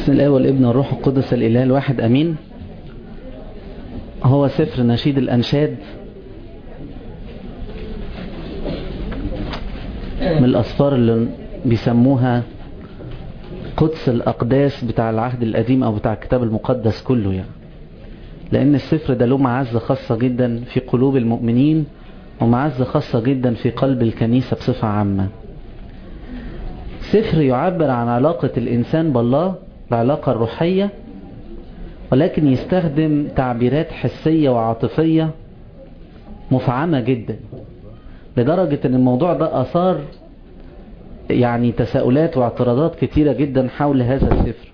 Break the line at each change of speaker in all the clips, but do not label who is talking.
بسم الله والابن والروح القدس الإله الواحد أمين. هو سفر نشيد الأنشاد من الأسفار اللي بيسموها قدس الأقداس بتاع العهد القديم أو بتاع الكتاب المقدس كله يعني، لأن السفر ده له معزة خاصة جدا في قلوب المؤمنين ومعزة خاصة جدا في قلب الكنيسة بصفة عامة. سفر يعبر عن علاقة الإنسان بالله، العلاقة الروحية، ولكن يستخدم تعبيرات حسية وعاطفية مفعمة جدا، لدرجة ان الموضوع ده أثار يعني تساؤلات واعتراضات كتيرة جدا حول هذا السفر.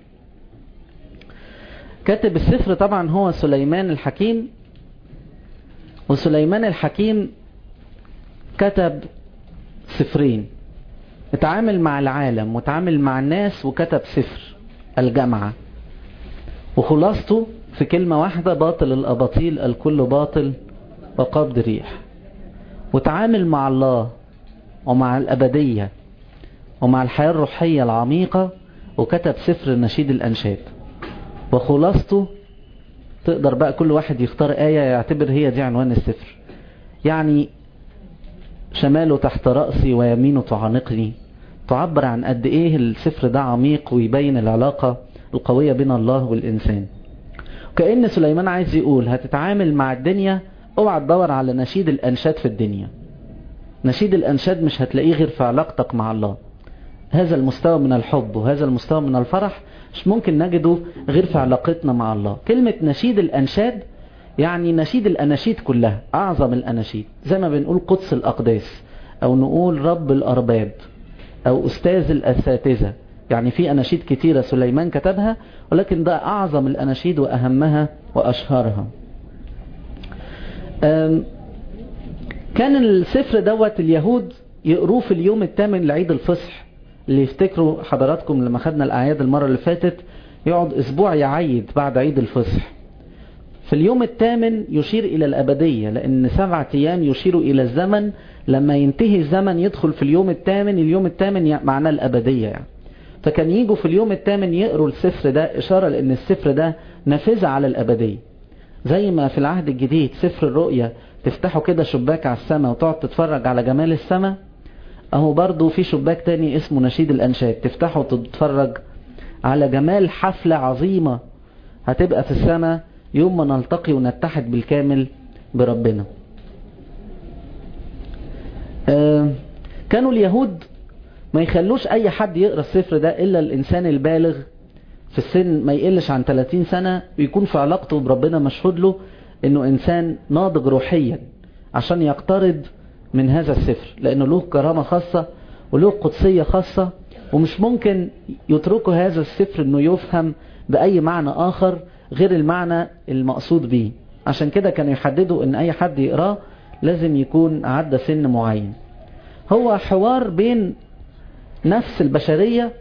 كاتب السفر طبعا هو سليمان الحكيم، وسليمان الحكيم كتب سفرين، اتعامل مع العالم وتعامل مع الناس وكتب سفر الجامعة، وخلاصته في كلمة واحدة: باطل الأباطيل الكل باطل وقبض ريح. وتعامل مع الله ومع الأبدية ومع الحياة الروحية العميقة وكتب سفر نشيد الأنشاد. وخلاصته تقدر بقى كل واحد يختار آية يعتبر هي دي عنوان السفر، يعني شماله تحت رأسي ويمينه تعانقني، تعبر عن قد ايه السفر ده عميق ويبين العلاقة القوية بين الله والإنسان. كأن سليمان عايز يقول هتتعامل مع الدنيا، اوعى تدور على نشيد الأنشاد في الدنيا. نشيد الأنشاد مش هتلاقيه غير في علاقتك مع الله. هذا المستوى من الحب وهذا المستوى من الفرح مش ممكن نجده غير في علاقتنا مع الله. كلمة نشيد الأنشاد يعني نشيد الأناشيد كلها، أعظم الأناشيد، زي ما بنقول قدس الأقداس، أو نقول رب الأرباب، أو أستاذ الأساتذة. يعني في أناشيد كتيرة سليمان كتبها، ولكن ده أعظم الأناشيد وأهمها وأشهرها. كان السفر دوت اليهود يقروه في اليوم الثامن لعيد الفصح، اللي يفتكروا حضراتكم لما خدنا الأعياد المرة اللي فاتت يقعد أسبوع يعيد بعد عيد الفصح. في اليوم الثامن يشير إلى الأبدية، لأن 7 أيام يشيروا إلى الزمن، لما ينتهي الزمن يدخل في اليوم الثامن. اليوم الثامن معناه الأبدية يعني. فكان يجوا في اليوم الثامن يقروا السفر ده، إشارة لأن السفر ده نافذة على الأبدية. زي ما في العهد الجديد سفر الرؤيا تفتحوا كده شباك على السماء وتقعد تتفرج على جمال السماء، اهو برضو في شباك تاني اسمه نشيد الأنشاد، تفتحه وتتفرج على جمال حفلة عظيمة هتبقى في السماء يوم ما نلتقي ونتحد بالكامل بربنا. كانوا اليهود ما يخلوش اي حد يقرأ السفر ده الا الانسان البالغ في السن، ما يقلش عن 30 سنة، ويكون في علاقته بربنا مشهود له انه انسان ناضج روحيا، عشان يقترب من هذا السفر، لانه له كرامة خاصة وله قدسية خاصة، ومش ممكن يتركوا هذا السفر انه يفهم بأي معنى آخر غير المعنى المقصود به. عشان كده كانوا يحددوا ان اي حد يقراه لازم يكون عدى سن معين. هو حوار بين نفس البشرية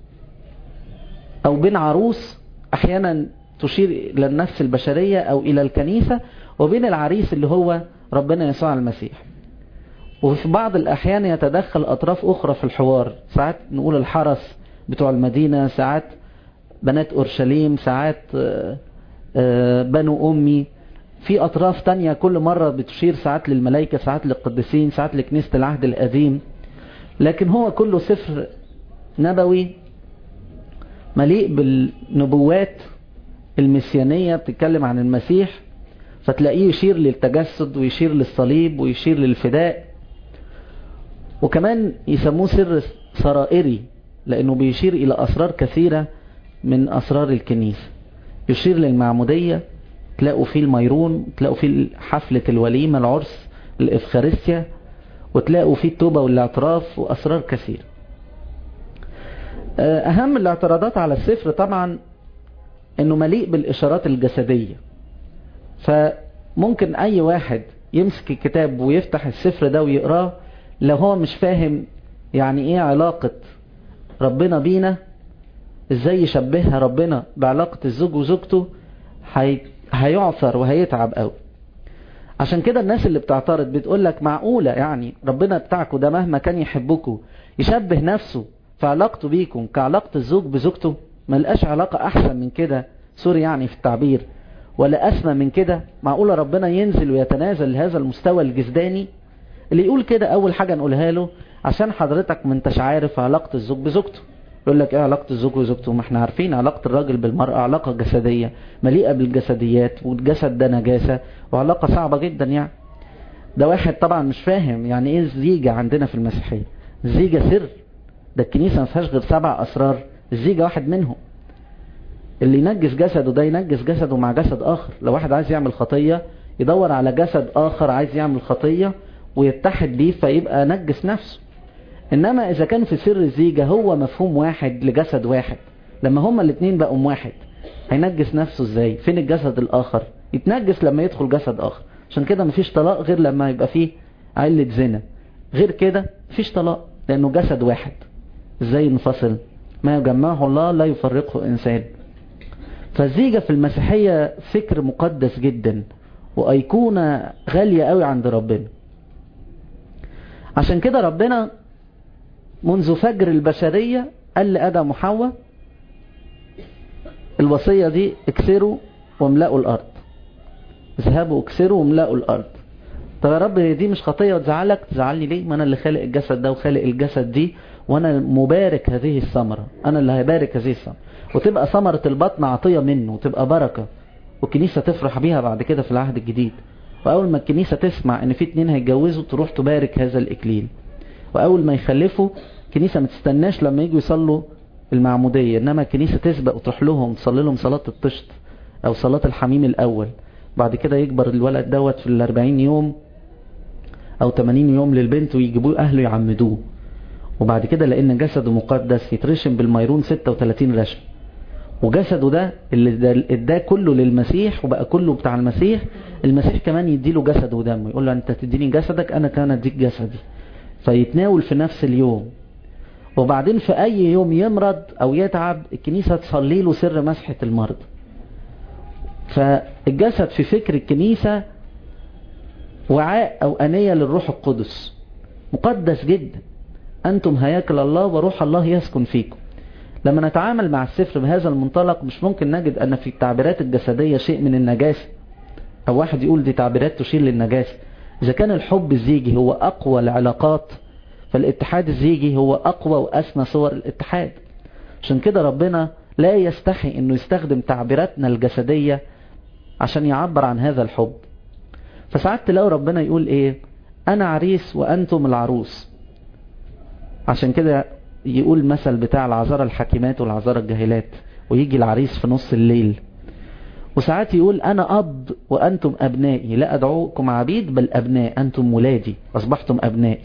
او بين عروس احيانا تشير الى النفس البشرية او الى الكنيسة، وبين العريس اللي هو ربنا يسوع المسيح. وفي بعض الأحيان يتدخل أطراف أخرى في الحوار، ساعات نقول الحرس بتوع المدينة، ساعات بنات أورشليم، ساعات بنو أمي، في أطراف تانية كل مرة بتشير ساعات للملائكة، ساعات للقديسين، ساعات لكنيسة العهد القديم. لكن هو كله سفر نبوي مليء بالنبوات المسيانية بتتكلم عن المسيح، فتلاقيه يشير للتجسد ويشير للصليب ويشير للفداء. وكمان يسموه سر سرائري لأنه بيشير إلى أسرار كثيرة من أسرار الكنيسة. يشير للمعمودية، تلاقوا فيه الميرون، تلاقوا فيه حفلة الوليمة العرس الإفخارستيا، وتلاقوا فيه التوبة والاعتراف وأسرار كثيرة. أهم الاعتراضات على السفر طبعا أنه مليء بالإشارات الجسدية، فممكن أي واحد يمسك الكتاب ويفتح السفر ده ويقراه، لو هو مش فاهم يعني ايه علاقة ربنا بينا، ازاي يشبهها ربنا بعلاقة الزوج وزوجته، هيعثر وهيتعب قوي. عشان كده الناس اللي بتعترض بتقولك معقولة يعني ربنا بتاعكم ده مهما كان يحبكم يشبه نفسه في علاقته بيكم كعلاقة الزوج بزوجته؟ ما لقاش علاقة احسن من كده، سوري يعني في التعبير، ولا اسمى من كده؟ معقولة ربنا ينزل ويتنازل لهذا المستوى الجسداني؟ اللي يقول كده اول حاجة نقولها له عشان حضرتك ما انتش عارف علاقة الزوج بزوجته. يقول لك ايه علاقة الزوج بزوجته؟ ما احنا عارفين علاقة الراجل بالمرأة علاقة جسدية مليئة بالجسديات، والجسد ده نجاسة وعلاقة صعبة جدا يعني. ده واحد طبعا مش فاهم يعني ايه الزيجة عندنا في المسيحية. الزيجة سر، ده الكنيسة ما فيهاش غير 7 اسرار، الزيجة واحد منهم. اللي ينجس جسده ده ينجس جسده مع جسد اخر. لو واحد عايز يعمل خطية يدور على جسد اخر عايز يعمل خطية ويتحد بيه فيبقى نجس نفسه. انما اذا كان في سر الزيجة هو مفهوم واحد لجسد واحد، لما هما الاتنين بقوا واحد هينجس نفسه ازاي؟ فين الجسد الاخر؟ يتنجس لما يدخل جسد اخر. عشان كده مفيش طلاق غير لما يبقى فيه علة زنا، غير كده مفيش طلاق لانه جسد واحد. ازاي نفصل؟ ما يجمعه الله لا يفرقه انسان. فالزيجة في المسيحية فكر مقدس جدا وايقونة غالية قوي عند ربنا. عشان كده ربنا منذ فجر البشرية قال لآدم وحواء الوصية دي اكسروا واملأوا الارض، اذهبوا اكسروا واملأوا الارض. طب يا رب دي مش خطية وتزعلك؟ تزعلني ليه؟ ما انا اللي خالق الجسد ده وخالق الجسد دي، وانا مبارك هذه الثمرة، انا اللي هبارك هذه الثمرة، وتبقى ثمرة البطن عطية منه وتبقى بركة، والكنيسة تفرح بيها بعد كده في العهد الجديد. واول ما الكنيسة تسمع ان في 2 هيتجوزوا تروح تبارك هذا الاكليل. واول ما يخلفوا الكنيسة ما تستناش لما يجوا يصلوا المعمودية، انما الكنيسة تسبق وتروح لهم تصلي لهم صلاة الطشت او صلاة الحميم الاول. بعد كده يكبر الولد دوت في 40 يوم او 80 يوم للبنت ويجيبوه اهله يعمدوه. وبعد كده لان جسده مقدس يترشم بالميرون 36 رشم، وجسده ده اللي اداه كله للمسيح وبقى كله بتاع المسيح، المسيح كمان يديله جسده ودمه، يقول له انت تديني جسدك انا كمان اديك جسدي، فيتناول في نفس اليوم. وبعدين في اي يوم يمرض او يتعب الكنيسة تصلي له سر مسحة المرض. فالجسد في فكر الكنيسة وعاء او انية للروح القدس، مقدس جدا. انتم هياكل الله وروح الله يسكن فيكم. لما نتعامل مع السفر بهذا المنطلق مش ممكن نجد ان في التعبيرات الجسدية شيء من النجاسة، او واحد يقول دي تعبيرات تشير للنجاسة. اذا كان الحب الزيجي هو اقوى العلاقات، فالاتحاد الزيجي هو اقوى واسمى صور الاتحاد. عشان كده ربنا لا يستحي انه يستخدم تعبيراتنا الجسدية عشان يعبر عن هذا الحب. فساعات تلاقوا ربنا يقول ايه؟ انا عريس وانتم العروس. عشان كده يقول مثل بتاع العذارى الحكيمات والعذارى الجاهلات، ويجي العريس في نص الليل. وساعات يقول انا اب وانتم ابنائي، لا ادعوكم عبيد بل ابناء، انتم ولادي اصبحتم ابنائي.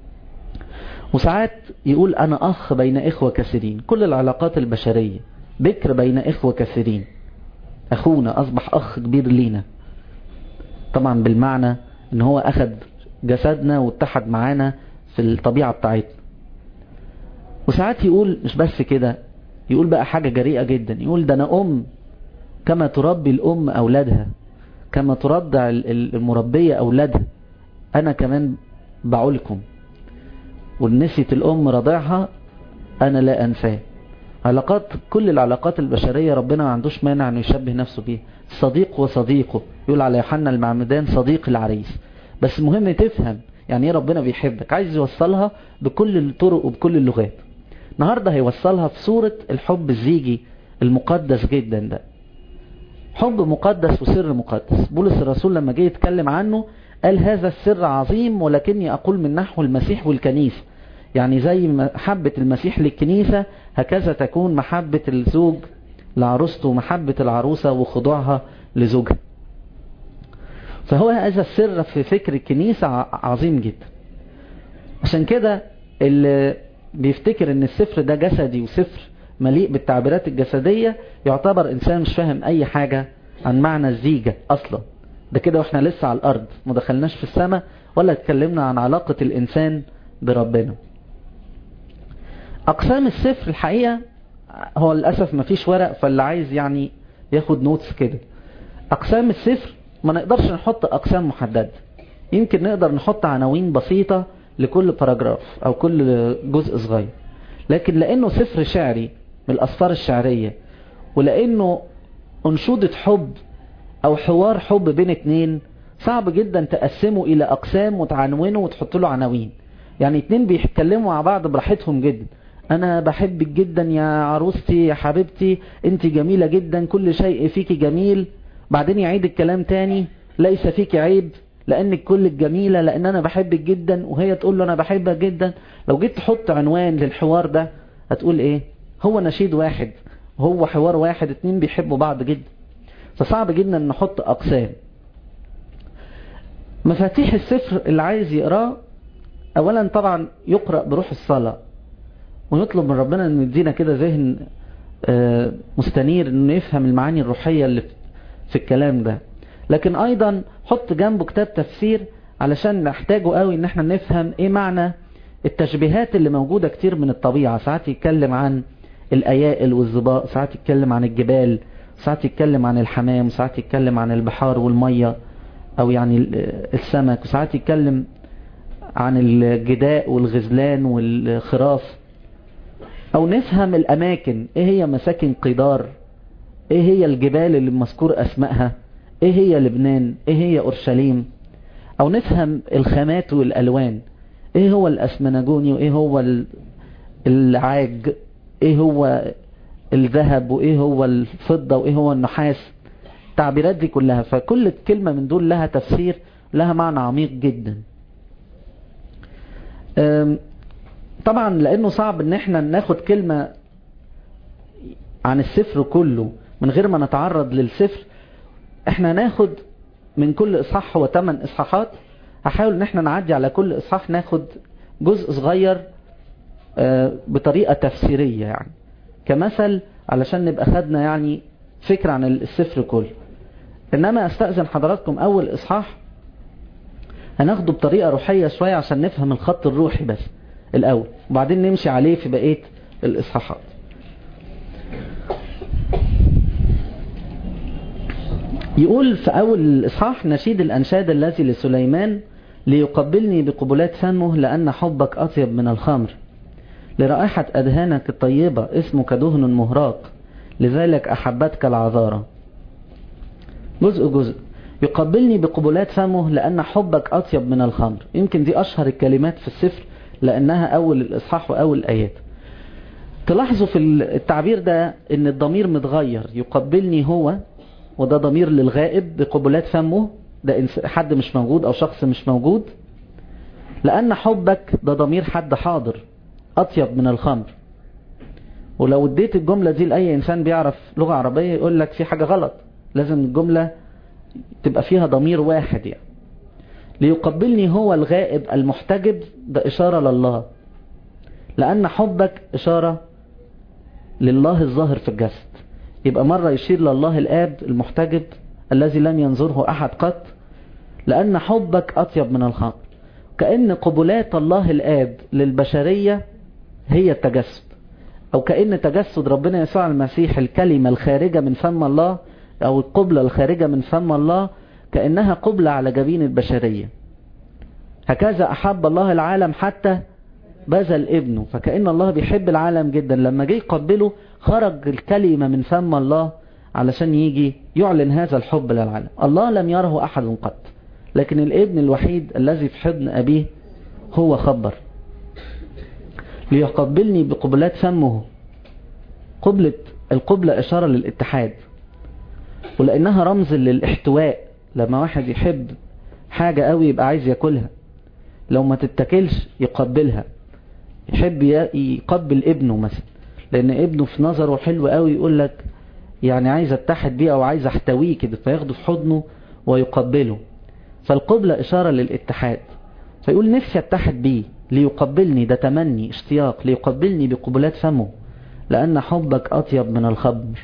وساعات يقول انا اخ بين اخوة كثيرين. كل العلاقات البشرية بكر بين اخوة كثيرين، اخونا اصبح اخ كبير لينا، طبعا بالمعنى ان هو اخذ جسدنا واتحد معانا في الطبيعة بتاعتنا. وساعات يقول مش بس كده، يقول بقى حاجة جريئة جدا، يقول ده انا ام كما تربي الام اولادها، كما ترضع المربية اولادها، انا كمان بعولكم، ونسيت الام رضعها انا لا انساه. علاقات، كل العلاقات البشرية ربنا ما عندوش مانع انه يشبه نفسه بيها. صديق وصديقه، يقول على يوحنا المعمدان صديق العريس. بس مهم تفهم يعني ايه ربنا بيحبك، عايز يوصلها بكل الطرق وبكل اللغات. النهاردة هيوصلها في صورة الحب الزيجي المقدس جدا ده، حب مقدس وسر مقدس. بولس الرسول لما جه يتكلم عنه قال هذا السر عظيم ولكني أقول من نحو المسيح والكنيسة. يعني زي محبة المسيح للكنيسة هكذا تكون محبة الزوج لعروسته ومحبة العروسة وخضوعها لزوجها. فهو هذا السر في فكر الكنيسة عظيم جدا. عشان كده اللي بيفتكر ان السفر ده جسدي وسفر مليء بالتعبيرات الجسدية يعتبر انسان مش فاهم اي حاجة عن معنى الزيجة اصلا. ده كده واحنا لسه على الارض ما دخلناش في السماء ولا اتكلمنا عن علاقة الانسان بربنا. اقسام السفر الحقيقة هو للأسف ما فيش ورق، فاللي عايز يعني ياخد نوتس كده. اقسام السفر ما نقدرش نحط اقسام محددة، يمكن نقدر نحط عناوين بسيطة لكل باراجراف او كل جزء صغير، لكن لانه سفر شعري من الأسفار الشعرية، ولأنه أنشودة حب أو حوار حب بين اتنين صعب جدا تقسمه إلى أقسام وتعنونه وتحط له عناوين. يعني اتنين بيتكلموا مع بعض براحتهم جدا، أنا بحبك جدا يا عروستي يا حبيبتي، أنت جميلة جدا، كل شيء فيك جميل، بعدين يعيد الكلام تاني، ليس فيك عيب لأنك كلك جميلة لأن أنا بحبك جدا، وهي تقول له أنا بحبك جدا. لو جيت تحط عنوان للحوار ده هتقول إيه؟ هو نشيد واحد، هو حوار واحد، اتنين بيحبوا بعض جدا. فصعب جدا نحط أقسام. مفاتيح السفر اللي عايز يقراه، أولا طبعا يقرأ بروح الصلاة، ونطلب من ربنا أن يدينا كده ذهن مستنير أنه يفهم المعاني الروحية اللي في الكلام ده. لكن أيضا حط جنبه كتاب تفسير علشان نحتاجه قوي ان احنا نفهم ايه معنى التشبيهات اللي موجودة كتير من الطبيعة. ساعات يتكلم عن الأيائل والظباء، ساعات يتكلم عن الجبال، ساعات يتكلم عن الحمام، ساعات يتكلم عن البحار والمية أو يعني السمك، وساعات يتكلم عن الجداء والغزلان والخراف. أو نفهم الأماكن، إيه هي مساكن قدار، إيه هي الجبال اللي مذكور أسمائها، إيه هي لبنان، إيه هي أورشليم. أو نفهم الخامات والألوان، إيه هو الأسمنجوني وإيه هو العاج، إيه هو الذهب وإيه هو الفضة وإيه هو النحاس. التعبيرات دي كلها، فكل كلمة من دول لها تفسير، لها معنى عميق جدا. طبعا لأنه صعب ان احنا ناخد كلمة عن السفر كله من غير ما نتعرض للسفر، احنا ناخد من كل اصحاح، هو 8 اصحاحات، هحاول ان احنا نعدي على كل اصحاح ناخد جزء صغير بطريقة تفسيرية يعني كمثل، علشان نبقى خدنا يعني فكرة عن السفر كله. انما استأذن حضراتكم اول اصحاح هناخده بطريقة روحية شوية عشان نفهم الخط الروحي بس الاول، وبعدين نمشي عليه في بقية الاصحاحات. يقول في اول الاصحاح: نشيد الانشاد الذي لسليمان، ليقبلني بقبلات فمه لان حبك اطيب من الخمر، لرائحة أدهانك الطيبة اسمك دهن مهراق، لذلك أحبتك العذارى. جزء يقبلني بقبلات فمه لأن حبك أطيب من الخمر. يمكن دي أشهر الكلمات في السفر لأنها أول الإصحاح وأول الآيات. تلاحظوا في التعبير ده إن الضمير متغير، يقبلني هو، وده ضمير للغائب، بقبلات فمه ده حد مش موجود أو شخص مش موجود. لأن حبك ده ضمير حد حاضر، أطيب من الخمر. ولو اديت الجملة دي لأي إنسان بيعرف لغة عربية يقول لك في حاجة غلط، لازم الجملة تبقى فيها ضمير واحد يعني. ليقبلني هو الغائب المحتجب، ده إشارة لله، لأن حبك إشارة لله الظاهر في الجسد. يبقى مرة يشير لله الآب المحتجب الذي لم ينظره أحد قط، لأن حبك أطيب من الخمر. كأن قبلات الله الآب للبشرية هي التجسد، أو كأن تجسد ربنا يسوع المسيح الكلمة الخارجة من فم الله، أو القبلة الخارجة من فم الله، كأنها قبلة على جبين البشرية. هكذا أحب الله العالم حتى بذل ابنه. فكأن الله بيحب العالم جدا، لما جه يقبله خرج الكلمة من فم الله علشان يجي يعلن هذا الحب للعالم. الله لم يره أحد قط، لكن الابن الوحيد الذي في حضن أبيه هو خبر. ليقبلني بقبلات فمه. القبلة إشارة للاتحاد، ولأنها رمز للاحتواء. لما واحد يحب حاجة قوي يبقى عايز ياكلها، لو ما تتاكلش يقبلها. يحب يقبل ابنه مثلا، لأن ابنه في نظره حلو قوي، يقول لك يعني عايز اتحد بيه أو عايز احتويه كده، فياخده في حضنه ويقبله. فالقبلة إشارة للاتحاد، فيقول نفسي اتحد بيه. ليقبلني ده تمني اشتياق، ليقبلني بقبلات فمه لأن حبك أطيب من الخمر.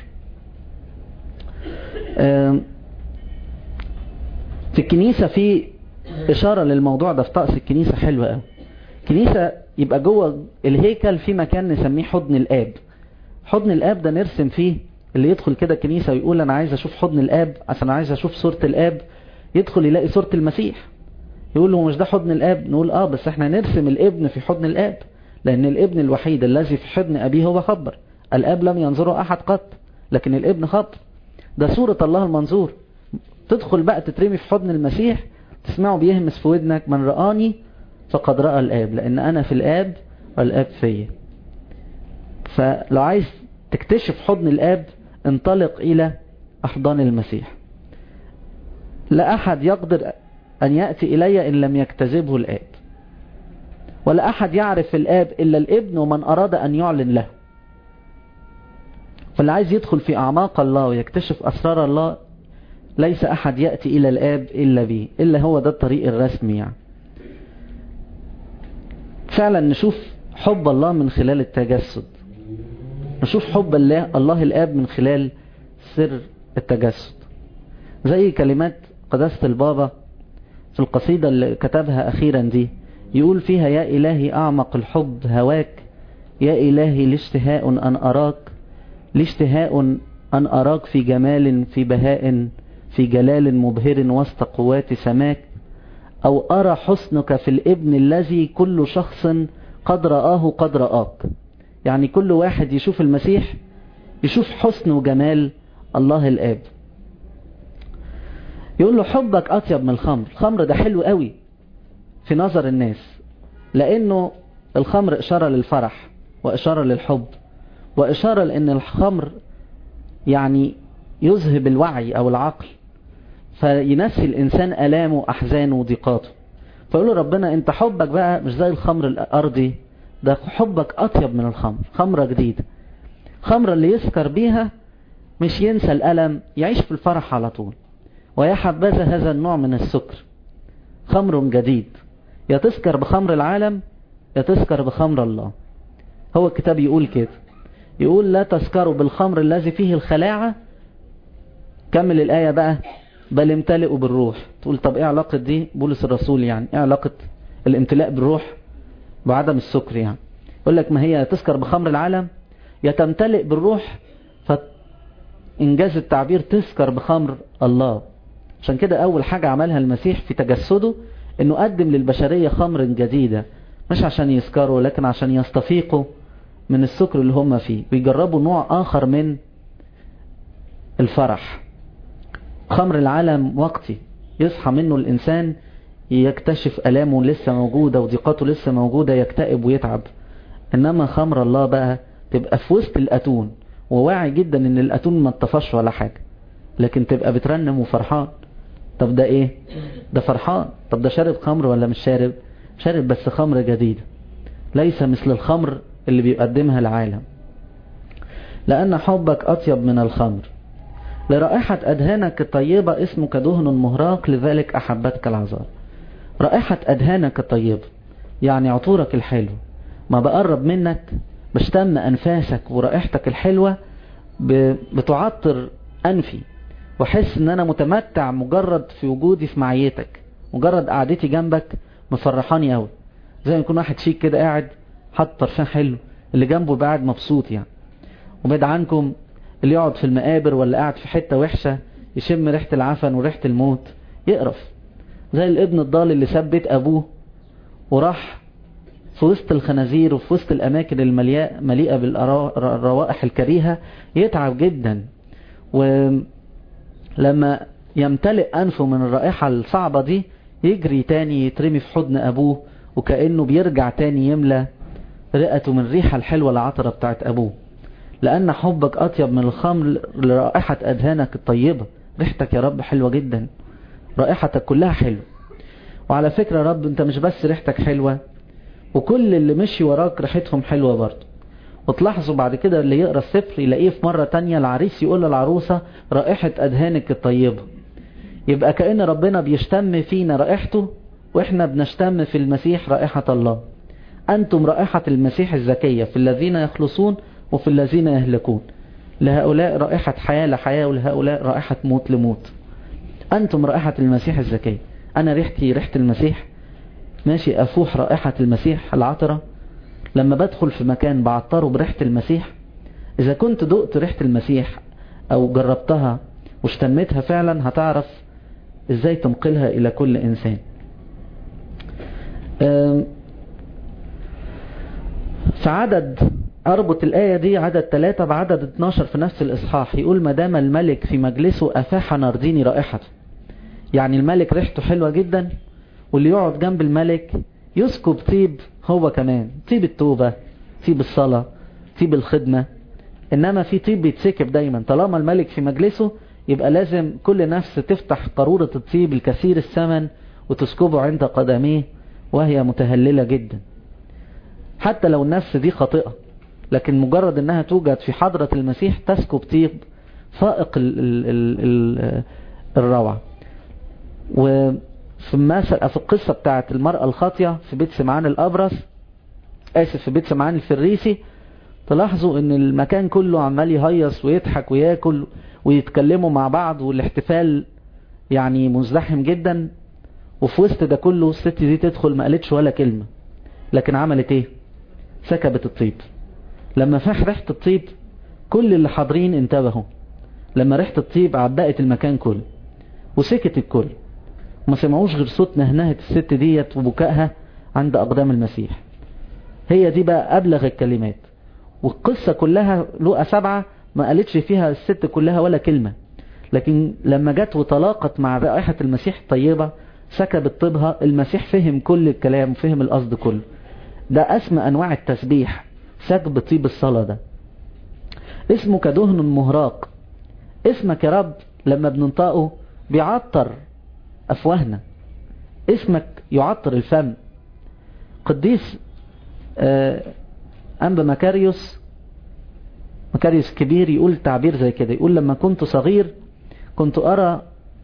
في الكنيسة في إشارة للموضوع ده، في طقس الكنيسة حلوة قوي. كنيسة يبقى جوه الهيكل في مكان نسميه حضن الآب. حضن الآب ده نرسم فيه، اللي يدخل كده كنيسة ويقول أنا عايز أشوف حضن الآب عشان عايز أشوف صورة الآب، يدخل يلاقي صورة المسيح، يقول له مش ده حضن الآب؟ نقول بس احنا نرسم الابن في حضن الآب، لأن الابن الوحيد الذي في حضن أبيه هو خبر. الآب لم ينظره أحد قط لكن الابن خط. ده صورة الله المنظور. تدخل بقى تترمي في حضن المسيح تسمعه بيهمس في ودنك: من رآني فقد رأى الآب، لأن أنا في الآب والآب فيا. فلو عايز تكتشف حضن الآب انطلق إلى أحضان المسيح. لا أحد يقدر أن يأتي إلي إن لم يجتذبه الآب، ولا أحد يعرف الآب إلا الابن ومن أراد أن يعلن له. فاللي عايز يدخل في أعماق الله ويكتشف أسرار الله ليس أحد يأتي إلى الآب إلا به، إلا هو ده الطريق الرسمي يعني. فعلا نشوف حب الله من خلال التجسد، نشوف حب الله الآب من خلال سر التجسد. زي كلمات قداسة البابا في القصيدة اللي كتبها أخيرا دي، يقول فيها: يا إلهي أعمق الحب هواك، يا إلهي لاشتهاء أن أراك، لاشتهاء أن أراك في جمال في بهاء في جلال مبهر وسط قوات سماك، أو أرى حسنك في الابن الذي كل شخص قد رآه قد رآك. يعني كل واحد يشوف المسيح يشوف حسن وجمال الله الآب. يقول له: حبك أطيب من الخمر. الخمر ده حلو قوي في نظر الناس، لأنه الخمر إشارة للفرح وإشارة للحب وإشارة لأن الخمر يعني يذهب الوعي أو العقل، فينسي الإنسان ألامه وأحزانه وضيقاته. فيقول له ربنا: أنت حبك بقى مش زي الخمر الأرضي، ده حبك أطيب من الخمر، خمرة جديدة، خمرة اللي يسكر بيها مش ينسى الألم، يعيش في الفرح على طول. ويا حبذا هذا النوع من السكر، خمر جديد، يا تسكر بخمر العالم يا تسكر بخمر الله. هو الكتاب يقول كده، يقول: لا تسكروا بالخمر الذي فيه الخلاعة. كمل الآية بقى: بل امتلئوا بالروح. تقول طب ايه علاقة دي بولس الرسول؟ يعني ايه علاقة الامتلاء بالروح بعدم السكر؟ يعني يقول لك ما هي تسكر بخمر العالم يا تمتلئ بالروح، فإنجاز التعبير تسكر بخمر الله. عشان كده أول حاجة عملها المسيح في تجسده إنه قدم للبشرية خمر جديدة، مش عشان يسكروا لكن عشان يستفيقوا من السكر اللي هم فيه ويجربوا نوع آخر من الفرح. خمر العالم وقتي يصحى منه الإنسان يكتشف ألامه لسه موجودة وضيقاته لسه موجودة، يكتئب ويتعب. إنما خمر الله بقى تبقى في وسط الأتون وواعي جدا إن الأتون ما اتطفش ولا حاجة، لكن تبقى بترنم وفرحان. طب ده إيه؟ ده فرحان. طب ده شارب خمر ولا مش شارب؟ شارب بس خمر جديدة ليس مثل الخمر اللي بيقدمها العالم. لأن حبك أطيب من الخمر، لرائحة أدهانك الطيبة اسمك دهن مهراق، لذلك أحبتك العذار. رائحة أدهانك الطيبة يعني عطورك الحلو، ما بقرب منك بشتم أنفاسك ورائحتك الحلوة بتعطر أنفي، وحس ان انا متمتع مجرد في وجودي في معيتك، مجرد قعدتي جنبك مفرحاني قوي. زي ما يكون واحد شيك كده قاعد حط طرفان حلو، اللي جنبه قاعد مبسوط يعني. وبعد عنكم اللي يقعد في المقابر ولا قاعد في حتة وحشة يشم ريحة العفن وريحة الموت يقرف. زي الابن الضال اللي ساب بيت ابوه وراح في وسط الخنازير وفي وسط الاماكن المليئة بالروائح الكريهة، يتعب جدا. ولما يمتلئ أنفه من الرائحة الصعبة دي يجري تاني يترمي في حضن أبوه، وكأنه بيرجع تاني يملى رئته من الريحة الحلوة العطرة بتاعت أبوه. لأن حبك أطيب من الخمر لرائحة أدهانك الطيبة. ريحتك يا رب حلوة جدا، رائحتك كلها حلوة. وعلى فكرة يا رب أنت مش بس ريحتك حلوة، وكل اللي مشي وراك ريحتهم حلوة برضه. وتلاحظوا بعد كده اللي يقرأ السفر يلاقيه في مرة تانية العريس يقول للعروسة رائحة أدهانك الطيبة. يبقى كأن ربنا بيشتم فينا رائحته، وإحنا بنشتم في المسيح رائحة الله. أنتم رائحة المسيح الزكية في الذين يخلصون وفي الذين يهلكون. لهؤلاء رائحة حياة لحياة، ولهؤلاء رائحة موت لموت. أنتم رائحة المسيح الزكية. أنا ريحتي ريحة المسيح، ماشي أفوح رائحة المسيح العطرة. لما بدخل في مكان بعطره بريحة المسيح. إذا كنت دقت ريحة المسيح أو جربتها واشتمتها فعلا هتعرف إزاي تنقلها إلى كل إنسان. في عدد اربط الآية دي عدد 3 بعدد 12 في نفس الإصحاح. يقول ما دام الملك في مجلسه أفاح نارديني رائحته. يعني الملك ريحته حلوة جدا، واللي يقعد جنب الملك يسكب طيب هو كمان، طيب التوبة، طيب الصلاة، طيب الخدمة. انما في طيب بيتسكب دايما. طالما الملك في مجلسه يبقى لازم كل نفس تفتح قارورة الطيب الكثير الثمن وتسكبه عند قدميه وهي متهللة جدا. حتى لو النفس دي خاطئة، لكن مجرد انها توجد في حضرة المسيح تسكب طيب فائق الروعة. وفي في القصة بتاعت المرأة الخاطية في بيت سمعان الأبرص، في بيت سمعان الفريسي، تلاحظوا ان المكان كله عمال يهيص ويضحك وياكل ويتكلموا مع بعض، والاحتفال يعني مزدحم جدا. وفي وسط ده كله الست دي تدخل ما قالتش ولا كلمة، لكن عملت ايه؟ سكبت الطيب. لما فاح ريحة الطيب كل اللي حاضرين انتبهوا، لما ريحة الطيب عبقت المكان كله وسكت الكل، ما سمعوش غير صوت نهنهة الست ديت وبكائها عند أقدام المسيح. هي دي بقى أبلغ الكلمات. والقصة كلها لقى 7 ما قالتش فيها الست كلها ولا كلمة، لكن لما جت وتلاقت مع رائحة المسيح الطيبة سكبت طيبها. المسيح فهم كل الكلام، فهم القصد كله. ده اسمى أنواع التسبيح، سكب طيب الصلاة. ده اسمه كدهن مهراق. اسمك يا رب لما بننطقه بيعطر أفواهنا، اسمك يعطر الفم. قديس أنبا مكاريوس كبير يقول تعبير زي كده، يقول لما كنت صغير كنت أرى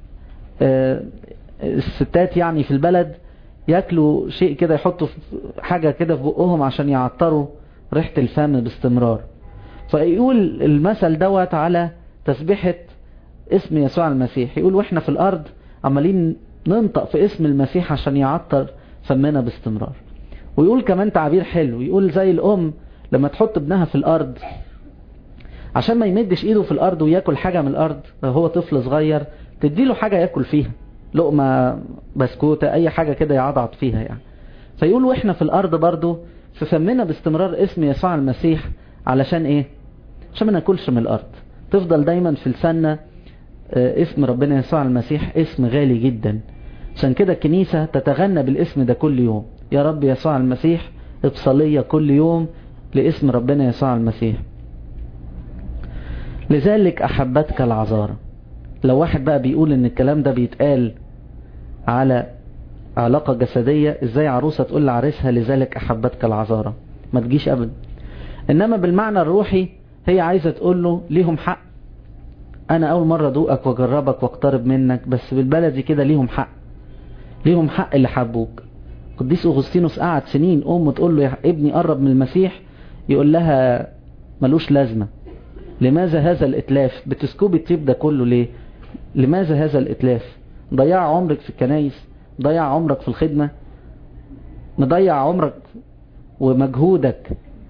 الستات يعني في البلد يأكلوا شيء كده، يحطوا حاجة كده في بقهم عشان يعطروا ريحة الفم باستمرار. فيقول المثل دوت على تسبيحة اسم يسوع المسيح. يقول واحنا في الأرض عمالين ننطق في اسم المسيح عشان يعطر فمنا باستمرار. ويقول كمان تعبير حلو، يقول زي الأم لما تحط ابنها في الأرض عشان ما يمدش ايده في الأرض ويأكل حاجة من الأرض، هو طفل صغير تديله حاجة يأكل فيها، لقمة، بسكوتة، أي حاجة كده يعضعض فيها يعني. فيقول واحنا في الأرض برضو في فمنا باستمرار اسم يسوع المسيح. علشان ايه؟ عشان ما ناكلش من الأرض، تفضل دايما في لساننا اسم ربنا يسوع المسيح، اسم غالي جدا. عشان كده الكنيسة تتغنى بالاسم ده كل يوم، يا رب يسوع المسيح، ابصالية كل يوم لاسم ربنا يسوع المسيح. لذلك أحبتك العذارى. لو واحد بقى بيقول ان الكلام ده بيتقال على علاقة جسدية، ازاي عروسة تقول لعريسها لذلك أحبتك العذارى؟ ما تجيش أبدا. إنما بالمعنى الروحي هي عايزة تقول له ليهم حق، أنا أول مرة أدوقك وأجربك واقترب منك، بس بالبلدي كده ليهم حق، ليهم حق اللي حبوك. قديس أغسطينوس قعد سنين أم تقول له يا ابني قرب من المسيح، يقول لها ملوش لازمة. لماذا هذا الإتلاف؟ بتسكبي الطيب ده كله ليه؟ لماذا هذا الإتلاف؟ ضيع عمرك في الكنايس، ضيع عمرك في الخدمة، مضيع عمرك ومجهودك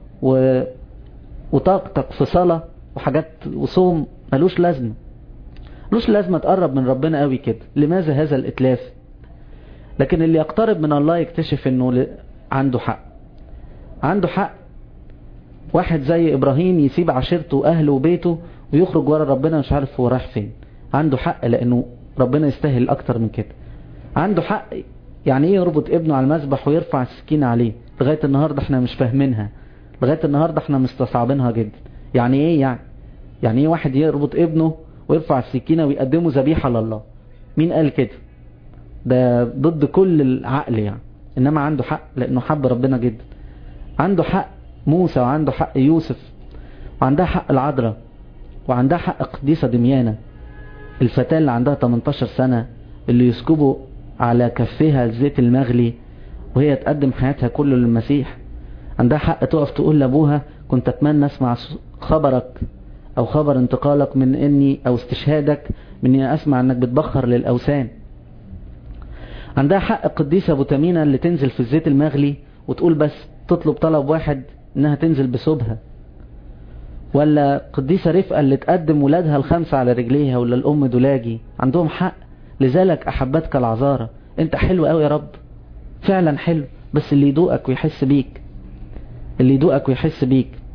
وطاقتك في صلاة وحاجات وصوم، ملوش لازمة. ملوش لازمة تقرب من ربنا قوي كده. لماذا هذا الإتلاف؟ لكن اللي يقترب من الله يكتشف انه عنده حق. عنده حق. واحد زي إبراهيم يسيب عشيرته وأهله وبيته ويخرج ورا ربنا مش عارف هو رايح فين. عنده حق لأنه ربنا يستاهل أكتر من كده. عنده حق. يعني ايه يربط ابنه على المذبح ويرفع السكين عليه؟ لغاية النهاردة احنا مش فاهمينها، لغاية النهاردة احنا مستصعبينها جدا. يعني ايه يعني ايه واحد يربط ابنه ويرفع السكينة ويقدمه ذبيحة لله؟ مين قال كده؟ ده ضد كل العقل يعني. انما عنده حق لانه حب ربنا جدا. عنده حق موسى، وعنده حق يوسف، وعندها حق العذراء، وعندها حق قديسة دميانة الفتاة اللي عندها 18 سنة اللي يسكبوا على كفها الزيت المغلي وهي تقدم حياتها كله للمسيح. عندها حق تقف تقول لابوها كنت اتمنى اسمع خبرك او خبر انتقالك من اني او استشهادك من اني اسمع انك بتبخر للاوثان. عندها حق قديسة بوتامينا اللي تنزل في الزيت المغلي وتقول بس تطلب طلب واحد انها تنزل بثوبها. ولا قديسة رفقة اللي تقدم ولادها الخمسة على رجليها، ولا الام دولاجي. عندهم حق. لذلك أحبتك العذارى. انت حلو قوي يا رب، فعلا حلو، بس اللي يدوقك ويحس بيك، اللي يدوقك ويحس بيك.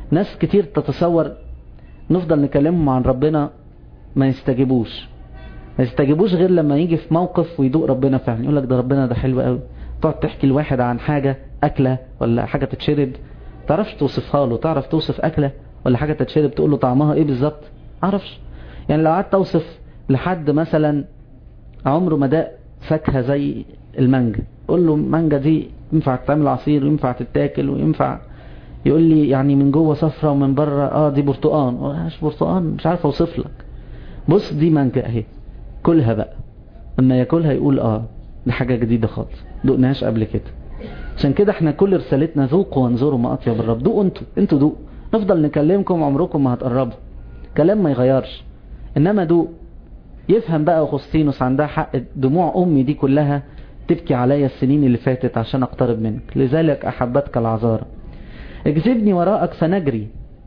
ناس كتير تتصور نفضل نكلمهم عن ربنا ما يستجيبوش غير لما يجي في موقف ويدوق ربنا فعلا. يقول لك ده ربنا ده حلو قوي. تقعد تحكي الواحد عن حاجة أكلة ولا حاجة تتشرب، تعرفش توصفها له. تعرف توصف أكلة ولا حاجة تتشرب تقول له طعمها ايه بالظبط؟ عرفش. يعني لو قعدت توصف لحد مثلا عمره ما داق فاكهة زي المانجا، قول له المانجا دي ينفع تتعمل عصير وينفع تتاكل وينفع، يقول لي يعني من جوه صفرة ومن بره دي برتقان. مش برتقان، مش عارف اوصف لك. بص دي مانجا اهي، كلها بقى. اما ياكلها يقول دي حاجة جديدة خالص دقناهاش قبل كده. عشان كده احنا كل رسالتنا ذوقوا وانظروا ما اطيب الرب. دوقوا انتوا دوقوا. نفضل نكلمكم عمركم ما هتقربوا، كلام ما يغيرش، انما دوق. يفهم بقى أغسطينوس عندها حق. دموع امي دي كلها تبكي عليا السنين اللي فاتت عشان اقترب منك، لذلك احبتك العذارى. اجذبني وراءك فنجري.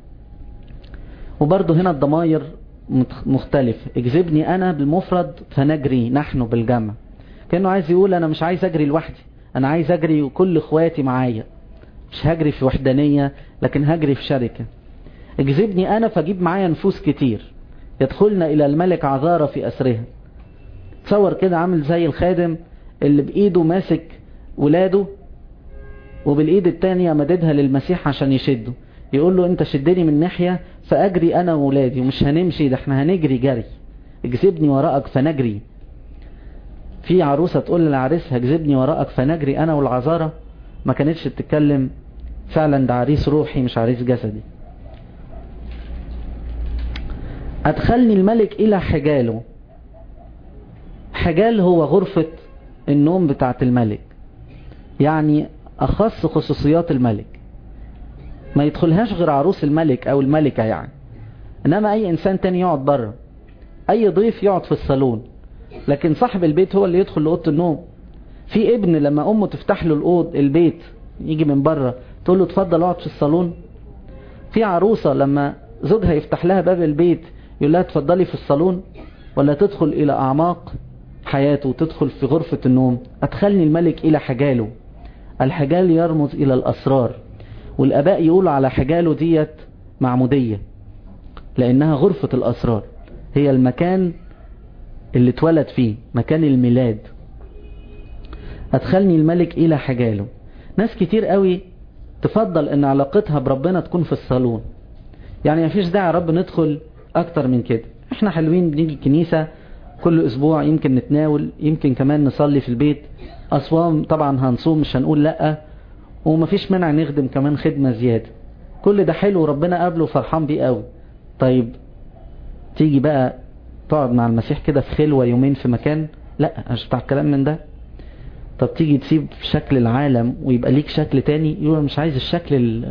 وبرضه هنا الضمائر مختلف. اجذبني انا بالمفرد فنجري نحن بالجمع. كأنه عايز يقول انا مش عايز اجري لوحدي، انا عايز اجري وكل اخواتي معايا. مش هجري في وحدانية لكن هجري في شركة. اجذبني انا فاجيب معايا نفوس كتير يدخلنا الى الملك عذارى في اسرها. تصور كده عامل زي الخادم اللي بايده ماسك ولاده وبالايد التانية مددها للمسيح عشان يشده. يقول له انت شدني من ناحية فاجري انا وولادي، ومش هنمشي ده احنا هنجري جري. اجذبني وراءك فنجري. في عروسة تقول لعريسها اجذبني وراءك فنجري انا والعذارى، ما كانتش بتتكلم فعلا، ده عريس روحي مش عريس جسدي. ادخلني الملك الى حجاله. حجال هو غرفة النوم بتاعت الملك، يعني اخص خصوصيات الملك، ما يدخلهاش غير عروس الملك او الملكة يعني. انما اي انسان تاني يقعد بره، اي ضيف يقعد في الصالون، لكن صاحب البيت هو اللي يدخل لأوضة النوم. في ابن لما امه تفتح له البيت يجي من بره تقول له اتفضل اقعد في الصالون. في عروسة لما زوجها يفتح لها باب البيت يقول لها اتفضلي في الصالون، ولا تدخل الى اعماق حياته وتدخل في غرفة النوم. ادخلني الملك الى حجاله. الحجال يرمز الى الاسرار، والاباء يقولوا على حجاله ديت معمودية، لانها غرفة الاسرار، هي المكان اللي اتولد فيه، مكان الميلاد. ادخلني الملك الى حجاله. ناس كتير قوي تفضل ان علاقتها بربنا تكون في الصالون، يعني مفيش داعي رب ندخل اكتر من كده. احنا حلوين بنيجي الكنيسة كل اسبوع، يمكن نتناول، يمكن كمان نصلي في البيت. اصوام طبعا هنصوم مش هنقول لا، ومفيش منع نخدم كمان خدمة زيادة. كل ده حلو وربنا قابله وفرحان بيه قوي. طيب تيجي بقى تقعد مع المسيح كده في خلوة يومين في مكان؟ لا، مش بتاع الكلام من ده. طب تيجي تسيب شكل العالم ويبقى ليك شكل تاني؟ يقول مش عايز الشكل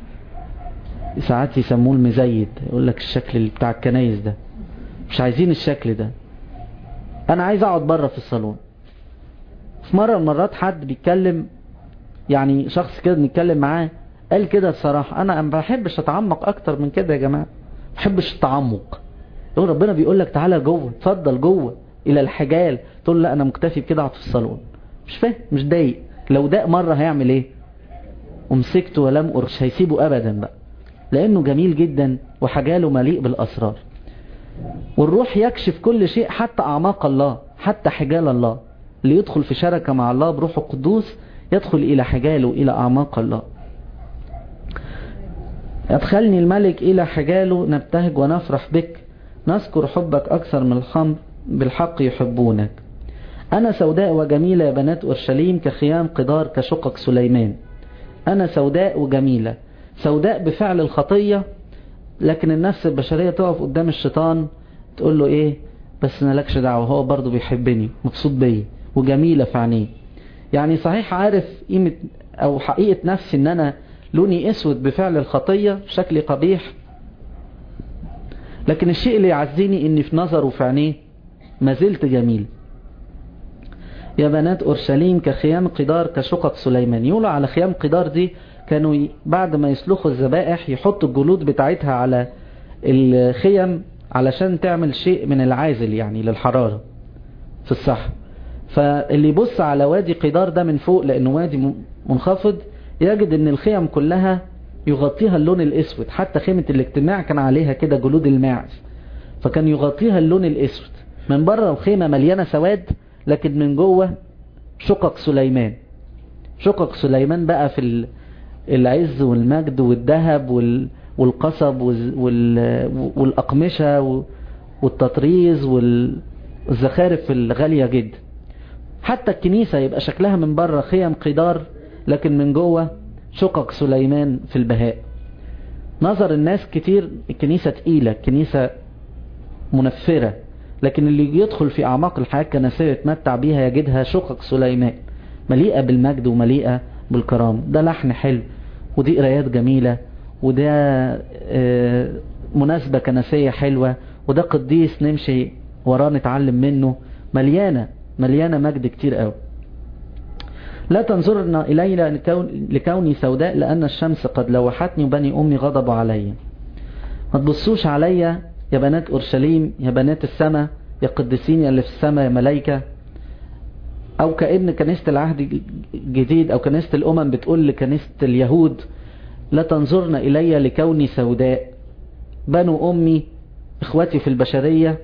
ساعات يسموه المزيد، يقول لك الشكل بتاع الكنايس ده، مش عايزين الشكل ده. انا عايز اقعد بره في الصالون. في مرة من المرات حد بيتكلم، يعني شخص كده بنتكلم معاه، قال كده الصراحة انا ما بحبش اتعمق اكتر من كده يا جماعة، ما بحبش التعمق. يقول ربنا بيقول لك تعالى جوه، اتفضل جوه الى الحجال، تقول لا انا مكتفي بكده اقعد في الصالون. مش فاهم، مش ضايق. لو داق مرة هيعمل ايه؟ ومسكته ولم ارش، هيسيبه ابدا بقى، لانه جميل جدا وحجاله مليء بالاسرار. والروح يكشف كل شيء، حتى اعماق الله، حتى حجال الله. اللي يدخل في شركة مع الله بروح القدوس يدخل الى حجاله، الى اعماق الله. ادخلني الملك الى حجاله، نبتهج ونفرح بك، نذكر حبك اكثر من الخمر، بالحق يحبونك. انا سوداء وجميلة يا بنات اورشليم، كخيام قدار، كشقق سليمان. انا سوداء وجميلة. سوداء بفعل الخطية، لكن النفس البشرية تقف قدام الشيطان تقول له ايه؟ بس مالكش دعوة، هو برضو بيحبني، مبسوط بي، وجميلة في عينيه. يعني صحيح عارف قيمة او حقيقة نفسي ان انا لوني اسود بفعل الخطية، شكلي قبيح، لكن الشيء اللي يعزيني اني في نظره وفي عينيه ما زلت جميل. يا بنات اورشليم كخيام قدار، كشقق سليمان. يقولوا على خيام قدار دي كانوا بعد ما يسلخوا الذبائح يحطوا الجلود بتاعتها على الخيم علشان تعمل شيء من العازل يعني للحرارة في الصحراء. فاللي يبص على وادي قدار ده من فوق، لانه وادي منخفض، يجد ان الخيم كلها يغطيها اللون الاسود. حتى خيمة الاجتماع كان عليها كده جلود الماعز، فكان يغطيها اللون الاسود. من بره الخيمة مليانة سواد، لكن من جوه شقق سليمان. شقق سليمان بقى في العز والمجد والذهب والقصب والأقمشة والتطريز والزخارف الغالية جدا. حتى الكنيسة يبقى شكلها من بره خيم قدار، لكن من جوه شقق سليمان في البهاء. نظر الناس كتير الكنيسة تقيلة، الكنيسة منفرة، لكن اللي يدخل في أعماق الحياة الكنسية يتمتع بيها يجدها شقق سليمان مليئة بالمجد ومليئة بالكرام. ده لحن حلو، ودي قرايات جميلة، وده مناسبة كنسية حلوة، وده قديس نمشي وراه نتعلم منه. مليانة مجد كتير قوي. لا تنظرن إلي لكوني سوداء، لأن الشمس قد لوحتني وبني أمي غضبوا علي. ما تبصوش عليا يا بنات أورشليم، يا بنات السماء، يا قديسين يا اللي في السماء، يا ملايكة. أو كأن كنيسة العهد الجديد أو كنيسة الأمم بتقول لكنيسة اليهود لا تنظرن إلي لكوني سوداء. بنو أمي إخواتي في البشرية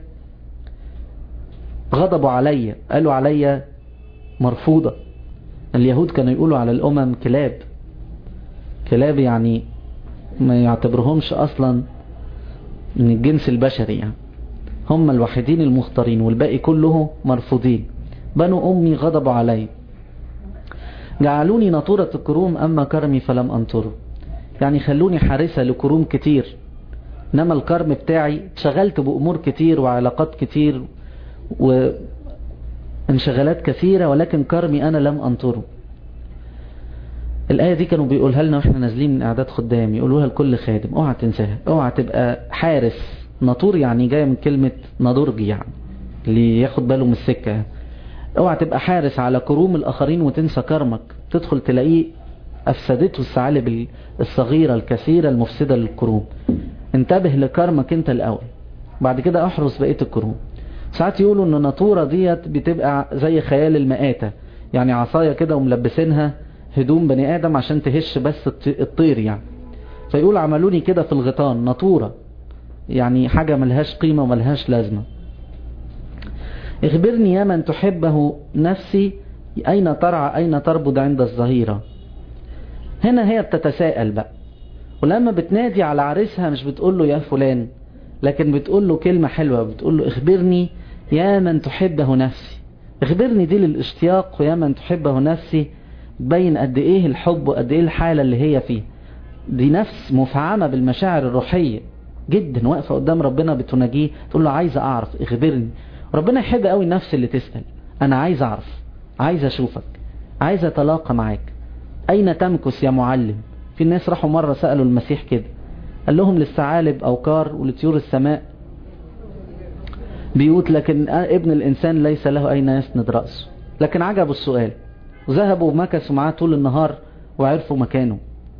غضبوا علي، قالوا علي مرفوضة. اليهود كانوا يقولوا على الأمم كلاب، يعني ما يعتبرهمش أصلا من الجنس البشري، يعني هم الوحيدين المختارين والباقي كله مرفوضين. بنو أمي غضبوا علي، جعلوني ناطورة الكروم أما كرمي فلم أنطره. يعني خلوني حارسة لكروم كتير، إنما الكرم بتاعي اتشغلت بأمور كتير وعلاقات كتير وانشغالات كثيرة، ولكن كرمي أنا لم أنطره. الآية دي كانوا بيقولها لنا واحنا نازلين من إعداد خدام، يقولوها لكل خادم، اوعى تنساها، اوعى تبقى حارس. ناطور يعني جاية من كلمة ناضرجي، يعني اللي ياخد باله من السكة. اوعى تبقى حارس على كروم الآخرين وتنسى كرمك، تدخل تلاقيه أفسدته الثعالب الصغيرة الكثيرة المفسدة للكروم. انتبه لكرمك انت الأول، بعد كده احرس بقية الكروم. ساعات يقولوا ان الناطورة ديت بتبقى زي خيال المآتة، يعني عصاية كده وملبسينها هدوم بني آدم عشان تهش بس الطير يعني. فيقول عملوني كده في الغيطان ناطورة، يعني حاجة ملهاش قيمة وملهاش لازمة. اخبرني يا من تحبه نفسي، أين ترعى أين تربض عند الظهيرة. هنا هي بتتساءل بقى، ولما بتنادي على عريسها مش بتقول له يا فلان، لكن بتقول له كلمة حلوة، بتقول له اخبرني يا من تحبه نفسي. اخبرني دي للاشتياق، ويا من تحبه نفسي بين قد ايه الحب وقد ايه الحالة اللي هي فيه. دي نفس مفعمة بالمشاعر الروحية جدا، واقفة قدام ربنا بتناجيه تقول له عايز اعرف، اخبرني. ربنا يحب قوي النفس اللي تسأل، انا عايز اعرف، عايز اشوفك، عايز اتلاقى معاك. اين تمكث يا معلم؟ في الناس راحوا مرة سألوا المسيح كده، قال لهم للثعالب أوكار ولطيور السماء بيوت، لكن ابن الإنسان ليس له أين يسند رأسه. لكن عجبوا السؤال، وذهبوا ومكثوا معاه طول النهار وعرفوا مكانه.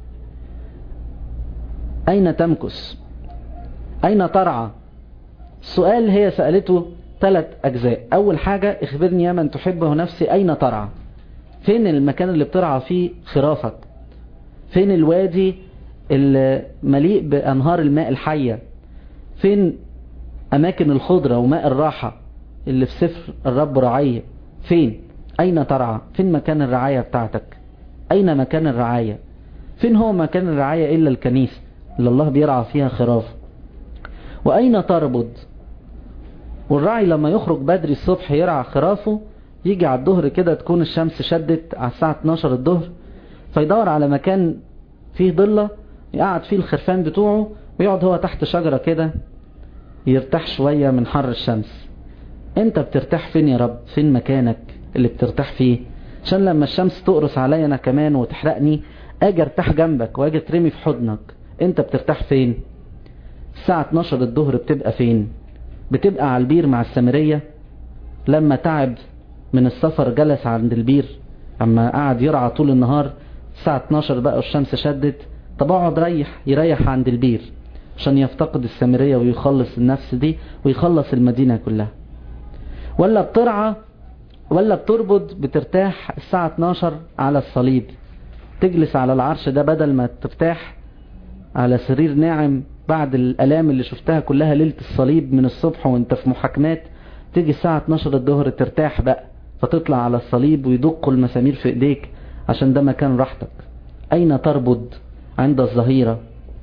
أين تمكث؟ أين ترعى؟ السؤال هي سألته 3 أجزاء. أول حاجة اخبرني يا من تحبه نفسي أين ترعى. فين المكان اللي بترعى فيه خرافك؟ فين الوادي المليء بأنهار الماء الحية؟ فين أماكن الخضرة وماء الراحة اللي في سفر الرب رعية؟ فين؟ أين ترعى؟ فين مكان الرعاية بتاعتك؟ أين مكان الرعاية؟ فين هو مكان الرعاية إلا الكنيسة اللي الله بيرعى فيها خراف؟ وأين تربض؟ والراعي لما يخرج بدري الصبح يرعى خرافه، يجي على الظهر كده تكون الشمس شدت على الساعة 12 الظهر، فيدور على مكان فيه ضلة يقعد فيه الخرفان بتوعه، ويقعد هو تحت شجرة كده يرتاح شوية من حر الشمس. انت بترتاح فين يا رب؟ فين مكانك اللي بترتاح فيه؟ عشان لما الشمس تقرص عليا انا كمان وتحرقني اجي ارتاح جنبك واجي اترمي في حضنك. انت بترتاح فين؟ الساعة 12 الظهر بتبقى فين؟ بتبقى على البير مع السامرية لما تعب من السفر جلس عند البير، اما قعد يرعى طول النهار الساعة 12 بقى والشمس شدت، طب اقعد يريح عند البير عشان يفتقد السامرية ويخلص النفس دي ويخلص المدينة كلها. ولا بترعى ولا بتربض بترتاح الساعة 12 على الصليب، تجلس على العرش ده بدل ما ترتاح على سرير ناعم بعد الآلام اللي شفتها كلها ليلة الصليب من الصبح وانت في محاكمات، تيجي الساعة 12 الظهر ترتاح بقى، فتطلع على الصليب ويدقوا المسامير في ايديك عشان ده مكان راحتك. أين تربض عند الظهيرة؟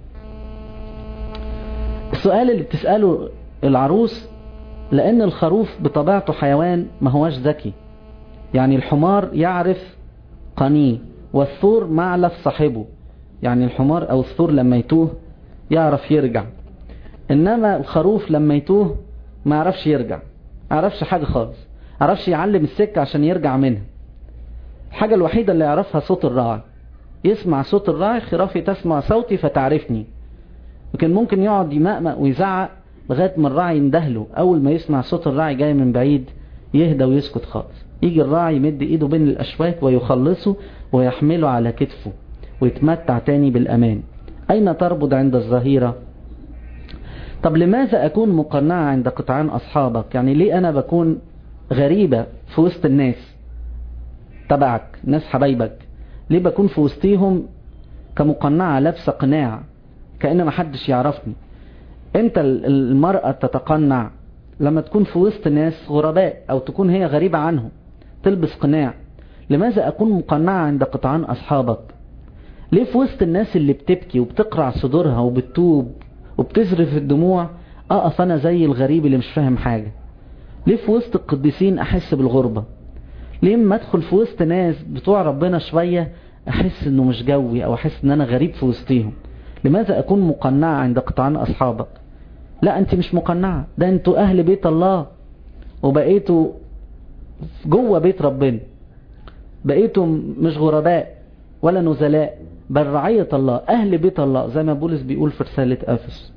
السؤال اللي بتسأله العروس، لأن الخروف بطبيعته حيوان ما هواش ذكي. يعني الحمار يعرف قنيه، والثور معلف صاحبه. يعني الحمار أو الثور لما يتوه يعرف يرجع، إنما الخروف لما يتوه ما يعرفش يرجع، ما يعرفش حاجة خالص، ما يعرفش يعلم السكة عشان يرجع منها. الحاجة الوحيدة اللي يعرفها صوت الراعي، يسمع صوت الراعي، خرافي تسمع صوتي فتعرفني. لكن ممكن يقعد يمقمق ويزعق لغاية ما الراعي يندهله. أول ما يسمع صوت الراعي جاي من بعيد يهدى ويسكت خالص. يجي الراعي يمد إيده بين الأشواك ويخلصه ويحمله على كتفه ويتمتع تاني بالأمان. أين تربض عند الظهيرة؟ طب لماذا أكون مقنعة عند قطعان أصحابك؟ يعني ليه أنا بكون غريبة في وسط الناس تبعك، ناس حبايبك؟ ليه بكون في وسطيهم كمقنعة لابسة قناع كأن ما حدش يعرفني؟ امتى المرأة تتقنع؟ لما تكون في وسط ناس غرباء أو تكون هي غريبة عنهم تلبس قناع. لماذا أكون مقنعة عند قطعان أصحابك؟ ليه في وسط الناس اللي بتبكي وبتقرع صدورها وبتتوب وبتزرف الدموع أقف أنا زي الغريب اللي مش فاهم حاجة؟ ليه في وسط القديسين أحس بالغربة؟ ليه ما أدخل في وسط ناس بتوع ربنا شوية أحس إنه مش جوي أو أحس إن أنا غريب في وسطيهم؟ لماذا أكون مقنعة عند قطعان أصحابك؟ لا، أنت مش مقنعة، ده أنتوا أهل بيت الله وبقيتوا جوه بيت ربنا، بقيتوا مش غرباء ولا نزلاء بل رعية الله، أهل بيت الله، زي ما بولس بيقول في رسالة أفس.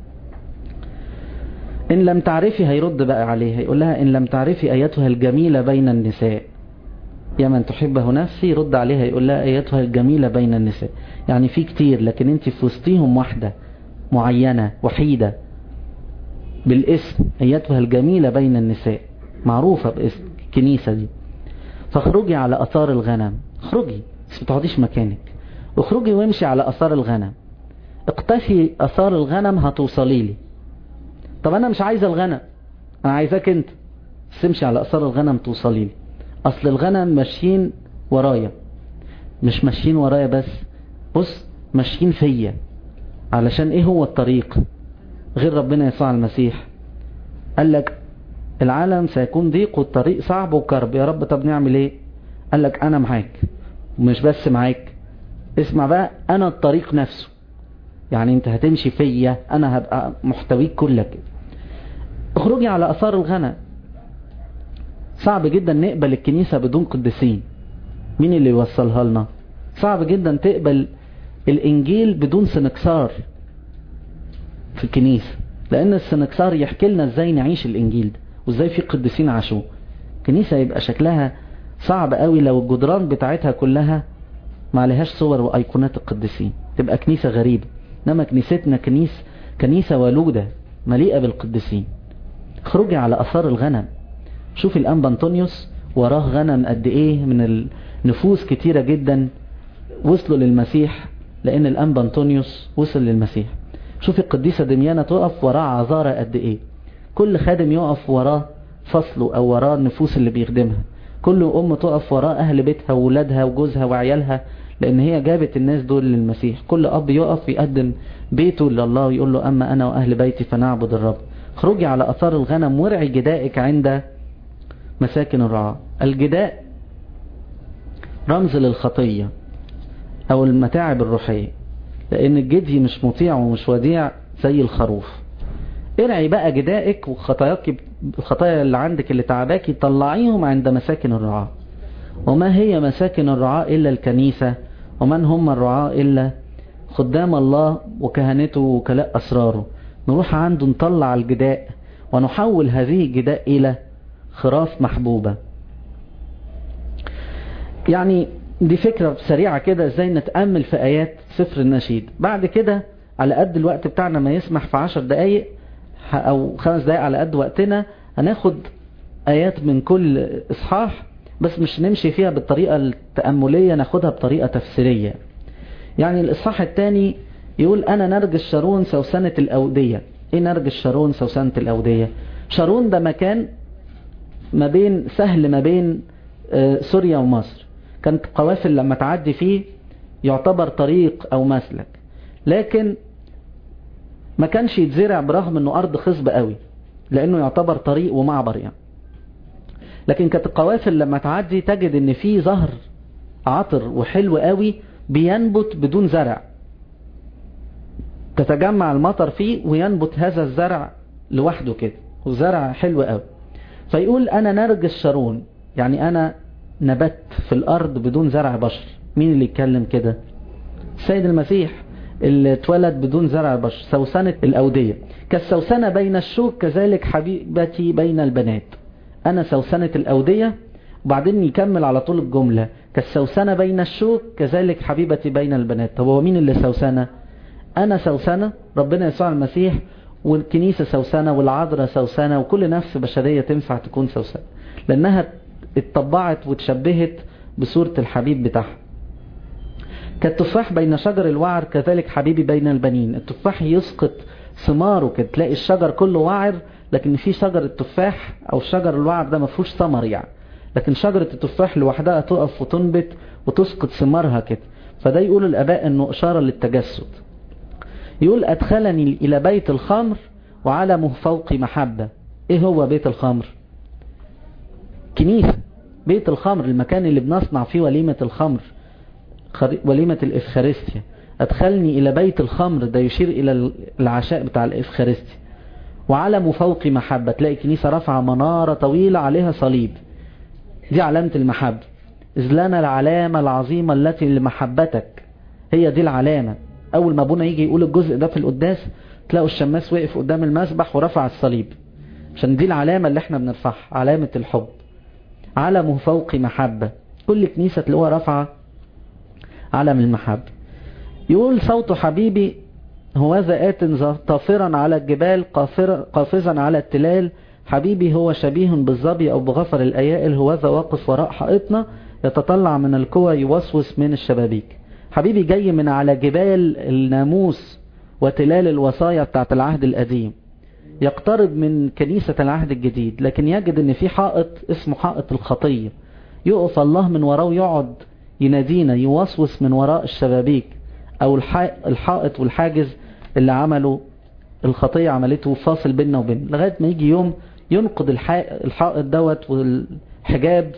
إن لم تعرفي، هيرد بقى عليها يقول لها إن لم تعرفي أيتها الجميلة بين النساء، يا من تحبه نفسي، يرد عليها يقول لها أيتها الجميلة بين النساء. يعني في كتير لكن انت في وسطيهم واحدة معينة وحيدة بالاسم، أيتها الجميلة بين النساء، معروفة باسم الكنيسة دي. فاخرجي على أثار الغنم، اخرجي بس بتقعديش مكانك، اخرجي وامشي على أثار الغنم، اقتفي أثار الغنم هتوصلي لي. طب أنا مش عايزة الغنم، أنا عايزاك أنت، بس امشي على أثار الغنم توصلي لي. أصل الغنم ماشيين ورايا، مش ماشيين ورايا بس، بص ماشيين فيا. علشان ايه هو الطريق غير ربنا يسوع المسيح؟ قال لك العالم سيكون ضيق والطريق صعب وكرب. يا رب طب نعمل ايه؟ قال لك انا معاك، ومش بس معاك، اسمع بقى، انا الطريق نفسه. يعني انت هتمشي فيا، انا هبقى محتويك كلك. اخرجي على اثار الغنم. صعب جدا نقبل الكنيسة بدون قديسين. مين اللي يوصلها لنا؟ صعب جدا تقبل الانجيل بدون سنكسار في الكنيسة، لان السنكسار يحكي لنا ازاي نعيش الانجيل ده وازاي في قديسين عاشوه. الكنيسة يبقى شكلها صعب قوي لو الجدران بتاعتها كلها ما عليهاش صور وايقونات القديسين، تبقى كنيسة غريبة. انما كنيستنا كنيسة ولودة مليئة بالقديسين. اخرجي على اثار الغنم. شوف الانبا انطونيوس وراه غنم قد ايه من النفوس كتيرة جدا وصلوا للمسيح لان الانبا انطونيوس وصل للمسيح. شوف القديسة دميانة تقف وراه عذارة قد ايه، كل خادم يقف وراه فصله او وراه النفوس اللي بيخدمها، كل ام تقف وراه اهل بيتها وولادها وجوزها وعيالها لان هي جابت الناس دول للمسيح. كل اب يقف يقدم بيته لله ويقول له اما انا واهل بيتي فنعبد الرب. خرجي على اثار الغنم وارعي جدائك عند مساكن الرعاة. الجداء رمز للخطية او المتاعب الروحية، لان الجدي مش مطيع ومش وديع زي الخروف. ارعي بقى جدائك وخطاياك، الخطايا اللي عندك اللي تعباكي طلعيهم عند مساكن الرعاة. وما هي مساكن الرعاة إلا الكنيسة؟ ومن هم الرعاة إلا خدام الله وكهنته وكلاء أسراره. نروح عنده نطلع الجداء ونحول هذه الجداء إلى خراف محبوبة. يعني دي فكرة سريعة كده ازاي نتأمل في آيات سفر النشيد. بعد كده على قد الوقت بتاعنا ما يسمح في 10 دقايق او 5 دقايق على قد وقتنا هناخد آيات من كل إصحاح، بس مش نمشي فيها بالطريقة التأملية، ناخدها بطريقة تفسيرية. يعني الإصحاح الثاني يقول أنا نرجس شارون سوسنة الأودية. إيه نرجس شارون سوسنة الأودية؟ شارون ده مكان ما بين سهل ما بين سوريا ومصر، كانت قوافل لما تعدي فيه يعتبر طريق أو مسلك، لكن ما كانش يتزرع برغم أنه أرض خصبة قوي، لأنه يعتبر طريق ومعبر يعني. لكن كانت القوافل لما تعدي تجد أن فيه زهر عطر وحلو قوي بينبت بدون زرع، تتجمع المطر فيه وينبت هذا الزرع لوحده كده، وزرع حلو قوي. فيقول أنا نرجس شارون، يعني أنا نبت في الأرض بدون زرع بشر. مين اللي يتكلم كده؟ السيد المسيح اللي اتولد بدون زرع بشر. سوسنة الأودية، كالسوسنة بين الشوك كذلك حبيبتي بين البنات. أنا سوسنة الأودية، وبعدين يكمل على طول الجملة كالسوسنة بين الشوك كذلك حبيبتي بين البنات. طب هو مين اللي سوسنة؟ أنا سوسنة، ربنا يسوع المسيح، والكنيسة سوسنة، والعذراء سوسنة، وكل نفس بشرية تنفع تكون سوسنة، لأنها اتطبعت وتشبهت بصورة الحبيب بتاعها. كالتفاح بين شجر الوعر كذلك حبيبي بين البنين. التفاح يسقط ثماره كده، تلاقي الشجر كله وعر، لكن في شجر التفاح أو شجر الوعر ده ما فيهوش ثمر يعني، لكن شجرة التفاح لوحدها تقف وتنبت وتسقط ثمارها كده. فده يقول الآباء أنه إشارة للتجسد. يقول أدخلني إلى بيت الخمر وعلمه فوق محبة. إيه هو بيت الخمر؟ كنيسة. بيت الخمر المكان اللي بنصنع فيه وليمة الخمر، وليمة الإفخارستيا. أدخلني إلى بيت الخمر، ده يشير إلى العشاء بتاع الإفخارستيا. وعلمه فوق محبة، تلاقي كنيسة رفع منارة طويلة عليها صليب، دي علامة المحبة. إذ لنا العلامة العظيمة التي لمحبتك، هي دي العلامة. أول ما أبونا يجي يقول الجزء ده في القداس تلاقوا الشماس وقف قدام المسبح ورفع الصليب، عشان دي العلامة اللي احنا بنرفعها، علامة الحب. علمه فوق محبة، كل كنيسة تلاقوها رفعة علم المحبة. يقول صوت حبيبي هوذا آت طافرا على الجبال قافزا على التلال. حبيبي هو شبيه بالظبي أو بغفر الأيائل، هوذا واقف وراء حائطنا يتطلع من القوى يوسوس من الشبابيك. حبيبي جاي من على جبال الناموس وتلال الوصايا بتاعت العهد القديم، يقترب من كنيسة العهد الجديد، لكن يجد ان في حائط اسمه حائط الخطية، يقف الله من وراه ويقعد ينادينا، يوسوس من وراء الشبابيك او الحائط والحاجز اللي عمله الخطية، عملته فاصل بيننا وبين، لغاية ما يجي يوم ينقض الحائط دوت والحجاب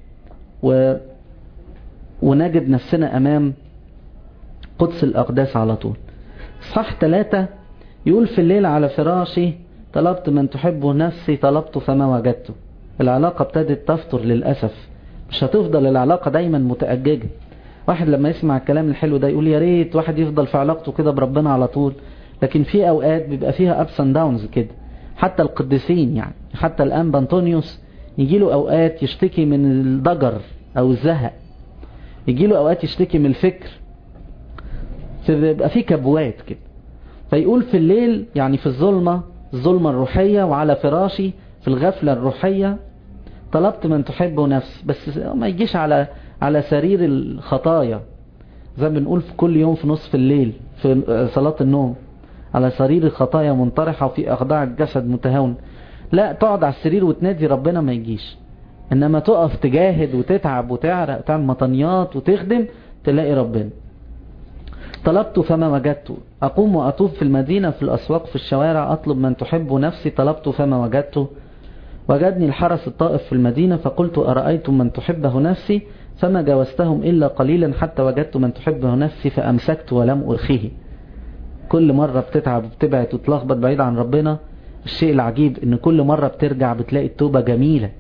ونجد نفسنا امام قدس الأقداس على طول. صح 3 يقول في الليل على فراشي طلبت من تحبه نفسي طلبته فما وجدته. العلاقة ابتدت تفتر للأسف، مش هتفضل العلاقة دايما متأججة. واحد لما يسمع الكلام الحلو ده يقول يا ريت واحد يفضل في علاقته كده بربنا على طول، لكن في أوقات بيبقى فيها ups and downs كده. حتى القديسين يعني، حتى الأنبا أنطونيوس يجيله أوقات يشتكي من الضجر أو الزهق، يجيله أوقات يشتكي من الفكر، فبيبقى فيه كبوات كده. فيقول في الليل يعني في الظلمة الروحية، وعلى فراشي في الغفلة الروحية طلبت من تحبه نفسي. بس ما يجيش على سرير الخطايا زي ما بنقول في كل يوم في نصف الليل في صلاة النوم، على سرير الخطايا منطرحة وفي أخضاع الجسد متهاون. لا، تقعد على السرير وتنادي ربنا ما يجيش، إنما تقف تجاهد وتتعب وتعرق وتعمل مطنيات وتخدم تلاقي ربنا. طلبت فما وجدت، أقوم وأطوف في المدينة في الأسواق في الشوارع أطلب من تحبه نفسي طلبت فما وجدته. وجدني الحرس الطائف في المدينة فقلت أرأيتم من تحبه نفسي فما جاوزتهم إلا قليلا حتى وجدت من تحبه نفسي فأمسكت ولم أرخيه. كل مرة بتتعب وبتبعد وتلخبط بعيد عن ربنا، الشيء العجيب إن كل مرة بترجع بتلاقي التوبة جميلة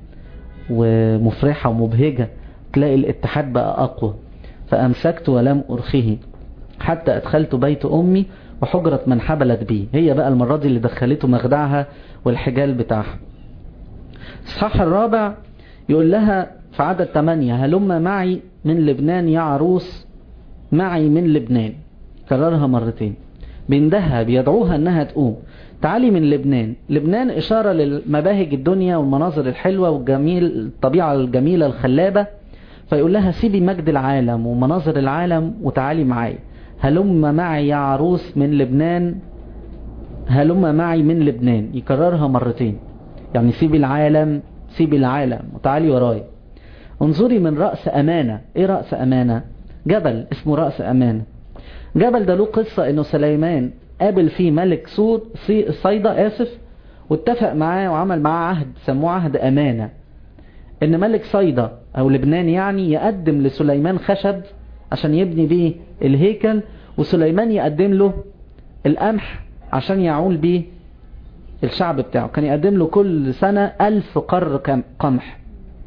ومفرحة ومبهجة، تلاقي الاتحاد بقى أقوى. فأمسكت ولم أرخيه حتى أدخلت بيت أمي وحجرة من حبلت بي. هي بقى المرة دي اللي دخلته مخدعها والحجال بتاعها. الصح 4 يقول لها في عدد 8 هلم معي من لبنان يا عروس، معي من لبنان. كررها مرتين، بيندهها بيدعوها انها تقوم. تعالي من لبنان. لبنان إشارة للمباهج الدنيا والمناظر الحلوة والجميل، الطبيعة الجميلة الخلابة. فيقول لها سيبي مجد العالم ومناظر العالم وتعالي معي. هلم معي يا عروس من لبنان، هلم معي من لبنان. يكررها مرتين، يعني سيبي العالم، سيبي العالم وتعالي وراي. انظري من رأس أمانة. ايه رأس أمانة؟ جبل اسمه رأس أمانة. جبل ده له قصة انه سليمان قابل فيه ملك صيدا واتفق معاه وعمل معاه عهد سموه عهد أمانة، ان ملك صيدا او لبنان يعني يقدم لسليمان خشب عشان يبني بيه الهيكل، وسليمان يقدم له القمح عشان يعول بيه الشعب بتاعه. كان يقدم له كل سنة 1000 قر قمح.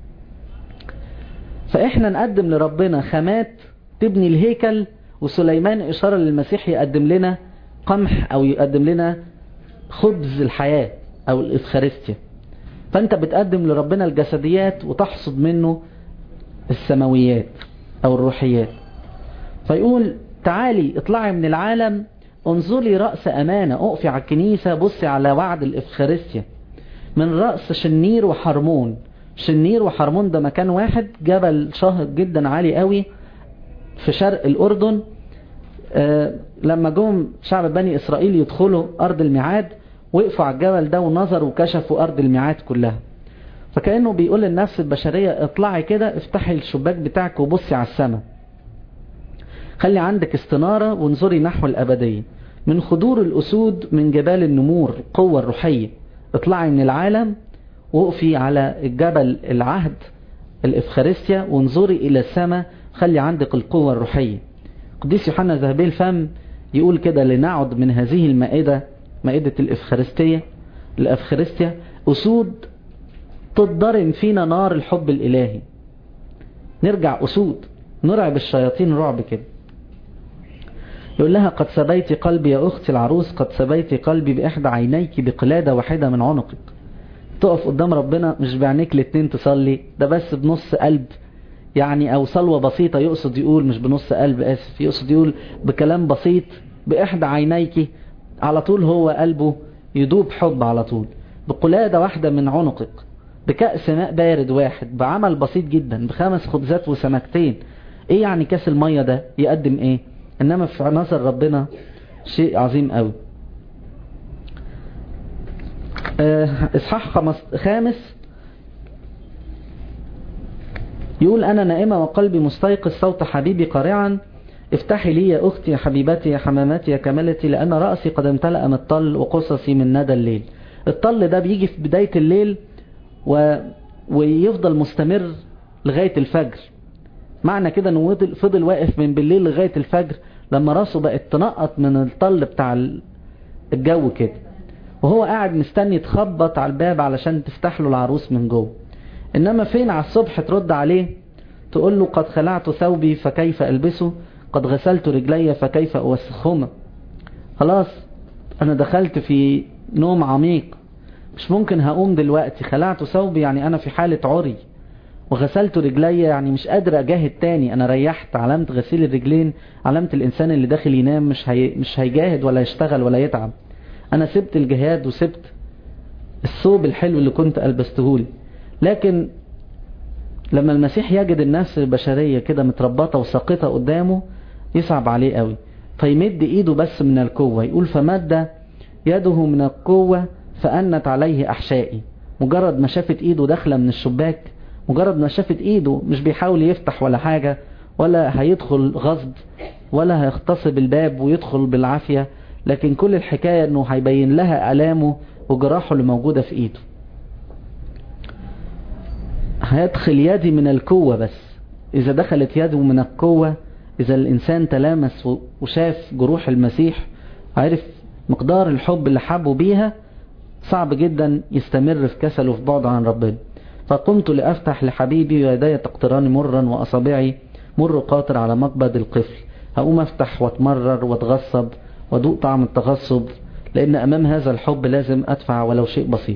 فإحنا نقدم لربنا خامات تبني الهيكل، وسليمان إشارة للمسيح يقدم لنا قمح أو يقدم لنا خبز الحياة أو الإفخارستيا. فأنت بتقدم لربنا الجسديات وتحصد منه السماويات أو الروحيات. فيقول تعالي اطلعي من العالم، انظري رأس أمانة. اقفي على الكنيسة، بصي على وعد الإفخارستيا من رأس شنير وحرمون. شنير وحرمون ده مكان واحد، جبل شاهق جدا عالي قوي في شرق الأردن. لما جم شعب بني إسرائيل يدخلوا أرض الميعاد وقفوا على الجبل ده ونظروا وكشفوا أرض الميعاد كلها. فكأنه بيقول للنفس البشرية اطلعي كده، افتحي الشباك بتاعك وبصي على السماء، خلي عندك استنارة وانظري نحو الأبدية. من خدور الأسود، من جبال النمور، قوة الروحية. اطلعي من العالم وقفي على الجبل العهد الإفخارستيا وانظري إلى السماء، خلي عندك القوة الروحية. قديس يوحنا ذهبي الفم يقول كده: لنعد من هذه المائدة، مائدة الإفخارستيا، أسود تضرم فينا نار الحب الإلهي. نرجع أسود، نرعب الشياطين رعب كده. يقول لها: قد سبيت قلبي يا أختي العروس، قد سبيت قلبي بإحدى عينيك بقلادة واحدة من عنقك. تقف قدام ربنا مش بعينيك الاتنين تصلي، ده بس بنص قلب يعني، أو صلوة بسيطة. يقصد يقول مش بنص قلب، آسف، يقصد يقول بكلام بسيط بإحدى عينيك. على طول هو قلبه يدوب حب على طول. بقلادة واحدة من عنقك، بكأس ماء بارد واحد، بعمل بسيط جدا، ب5 خبزات وسمكتين. ايه يعني كاس المية ده يقدم ايه؟ انما في نظر ربنا شيء عظيم قوي. اصحاح 5 يقول: انا نائمة وقلبي مستيقظ، صوت حبيبي قارعا. افتحي لي يا اختي، يا حبيبتي، يا حمامتي، يا كمالتي، لان رأسي قد امتلأ من الطل وقصصي من ندى الليل. الطل ده بيجي في بداية الليل ويفضل مستمر لغاية الفجر. معنى كده انه فضل واقف من بالليل لغاية الفجر، لما راسه بقت تنقط من الطل بتاع الجو كده، وهو قاعد مستني تخبط على الباب علشان تفتح له العروس من جوه. انما فين على الصبح ترد عليه تقول له: قد خلعت ثوبي فكيف ألبسه، قد غسلت رجلي فكيف أوسخهما. خلاص انا دخلت في نوم عميق، مش ممكن هقوم دلوقتي. خلعت ثوبي يعني انا في حالة عري، وغسلت رجلي يعني مش قادر اجاهد تاني، انا ريحت. علامة غسيل الرجلين علامة الانسان اللي داخل ينام، مش هيجاهد ولا يشتغل ولا يتعب. انا سبت الجهاد وسبت الثوب الحلو اللي كنت ألبستهولي. لكن لما المسيح يجد النفس البشرية كده متربطة وساقطة قدامه يصعب عليه قوي، فيمد ايده بس من القوة. يقول: فمد يده من القوة فأنت عليه أحشائي. مجرد ما شافت ايده داخلة من الشباك، مجرد ما شافت ايده، مش بيحاول يفتح ولا حاجة، ولا هيدخل غصب، ولا هيغتصب الباب ويدخل بالعافية، لكن كل الحكاية انه هيبين لها ألامه وجراحه اللي موجودة في ايده. هيدخل يدي من القوة. بس إذا دخلت يده من القوة، إذا الإنسان تلامس وشاف جروح المسيح، عرف مقدار الحب اللي حبه بيها، صعب جدا يستمر في كسله في بعد عن ربنا. فقمت لأفتح لحبيبي ويدي تقطران مرا وأصابعي مر قاطر على مقبض القفل. هقوم أفتح واتمرر واتغصب وادوق طعم التغصب، لأن أمام هذا الحب لازم أدفع ولو شيء بسيط.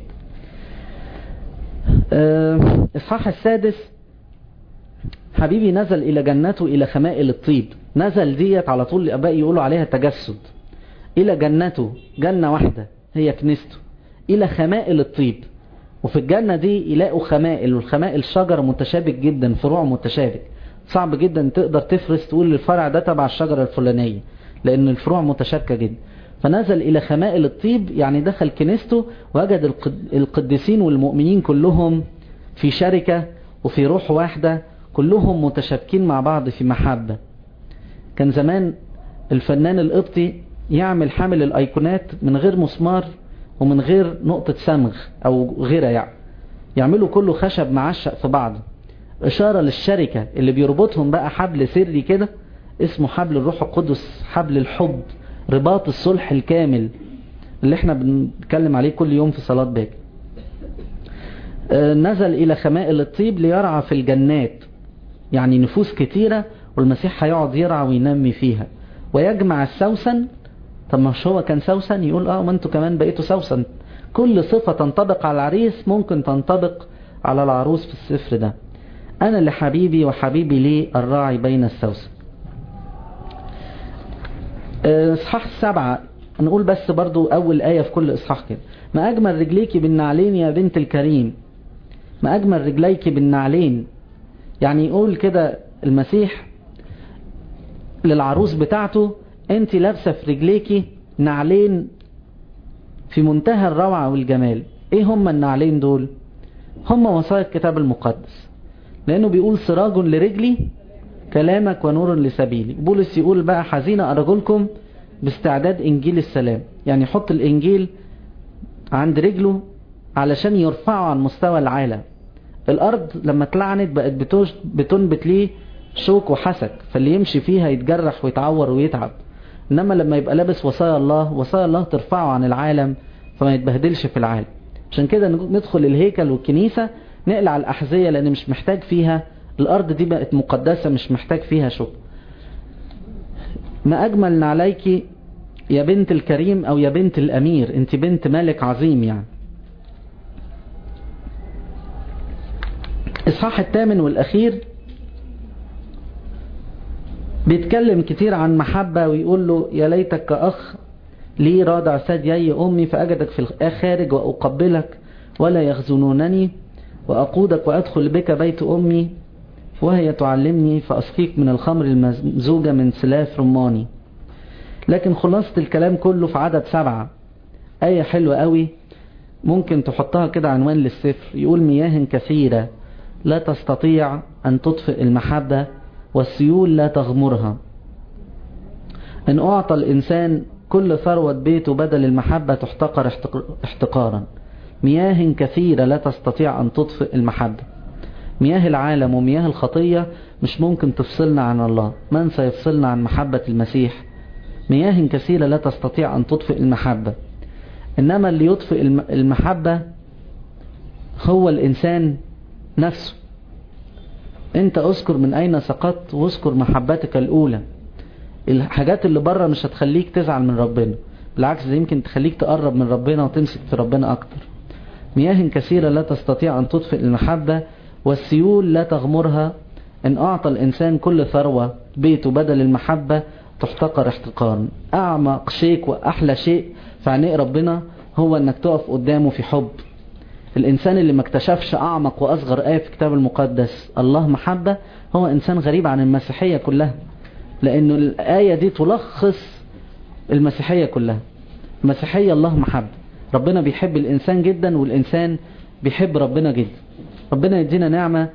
إصحاح 6: حبيبي نزل إلى جنته إلى خمائل الطيب. نزل ديت على طول الآباء يقولوا عليها تجسد. إلى جنته، جنة واحدة هي كنيسته، إلى خمائل الطيب. وفي الجنة دي يلاقوا خمائل، والخمائل شجر متشابك جدا، فروع متشابك، صعب جدا تقدر تفرس تقول الفرع ده تبع الشجرة الفلانية. لأن الفروع متشابكة جدا. فنزل إلى خمائل الطيب، يعني دخل كنيسته وجد القديسين والمؤمنين كلهم في شركة وفي روح واحدة، كلهم متشابكين مع بعض في محبة. كان زمان الفنان القبطي يعمل حامل الأيقونات من غير مسمار ومن غير نقطة صمغ أو غيرها، يعني يعملوا كله خشب معشق في بعض، إشارة للشركة اللي بيربطهم بقى حبل سري كده اسمه حبل الروح القدس، حبل الحب، رباط الصلح الكامل اللي احنا بنتكلم عليه كل يوم في صلاة باكر. نزل إلى خمائل الطيب ليرعى في الجنات، يعني نفوس كتيرة والمسيح هيقعد يرعى وينمي فيها ويجمع السوسن. طب مش هو كان سوسن؟ يقول ما انتوا كمان بقيتوا سوسن. كل صفة تنطبق على العريس ممكن تنطبق على العروس في السفر ده. أنا لحبيبي وحبيبي لي الراعي بين السوسن. إصحاح 7 نقول بس برضو أول آية في كل إصحاح كده. ما أجمل رجليك بالنعلين يا بنت الكريم. ما أجمل رجليك بالنعلين، يعني يقول كده المسيح للعروس بتاعته انت لابسة في رجليكي نعلين في منتهى الروعة والجمال. ايه هم النعلين دول؟ هم وصايا الكتاب المقدس، لانه بيقول سراج لرجلي كلامك ونور لسبيلي. بولس يقول بقى حزين أرجلكم باستعداد إنجيل السلام، يعني يحط الإنجيل عند رجله علشان يرفعه عن مستوى العالم. الأرض لما اتلعنت بقت بتنبت ليه شوك وحسك، فاللي يمشي فيها يتجرح ويتعور ويتعب. إنما لما يبقى لابس وصايا الله، وصايا الله ترفعه عن العالم فما يتبهدلش في العالم. عشان كده ندخل الهيكل والكنيسة نقلع الأحذية، لأن مش محتاج فيها، الأرض دي بقت مقدسة مش محتاج فيها شوك. ما أجمل عليك يا بنت الكريم أو يا بنت الأمير، انت بنت ملك عظيم. يعني إصحاح 8 والأخير بيتكلم كتير عن محبة، ويقول له يا ليتك كأخ لي رادع ثديي أمي، فأجدك في الخارج وأقبلك ولا يخزنونني، وأقودك وأدخل بك بيت أمي وهي تعلمني، فأسقيك من الخمر المزوجة من سلاف رماني. لكن خلاصة الكلام كله في عدد 7، آية حلوة قوي ممكن تحطها كده عنوان للسفر. يقول مياه كثيرة لا تستطيع أن تطفئ المحبة، والسيول لا تغمرها. إن أعطى الإنسان كل ثروة بيته بدل المحبة تحتقر احتقارا. مياه كثيرة لا تستطيع أن تطفئ المحبة. مياه العالم ومياه الخطية مش ممكن تفصلنا عن الله. من سيفصلنا عن محبة المسيح؟ مياه كثيرة لا تستطيع أن تطفئ المحبة. إنما اللي يطفئ المحبة هو الإنسان نفسه. أنت أذكر من أين سقطت واذكر محبتك الأولى. الحاجات اللي بره مش هتخليك تزعل من ربنا، بالعكس ده يمكن تخليك تقرب من ربنا وتمسك في ربنا أكتر. مياه كثيرة لا تستطيع أن تطفئ المحبة، والسيول لا تغمرها. إن أعطى الإنسان كل ثروة بيته بدل المحبة تحتقر احتقارا. أعمق شيء وأحلى شيء في عيني ربنا هو أنك تقف قدامه في حب. الإنسان اللي ما اكتشفش أعمق وأصغر آية في الكتاب المقدس الله محبة هو إنسان غريب عن المسيحية كلها، لأنه الآية دي تلخص المسيحية كلها. المسيحية الله محبة، ربنا بيحب الإنسان جدا والإنسان بيحب ربنا جدا. ربنا يدينا نعمة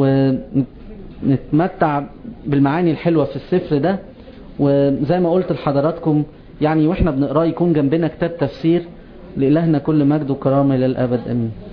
ونتمتع بالمعاني الحلوة في السفر ده. وزي ما قلت لحضراتكم يعني واحنا بنقرأ يكون جنبنا كتاب تفسير. لإلهنا كل مجد وكرامة إلى الأبد، آمين.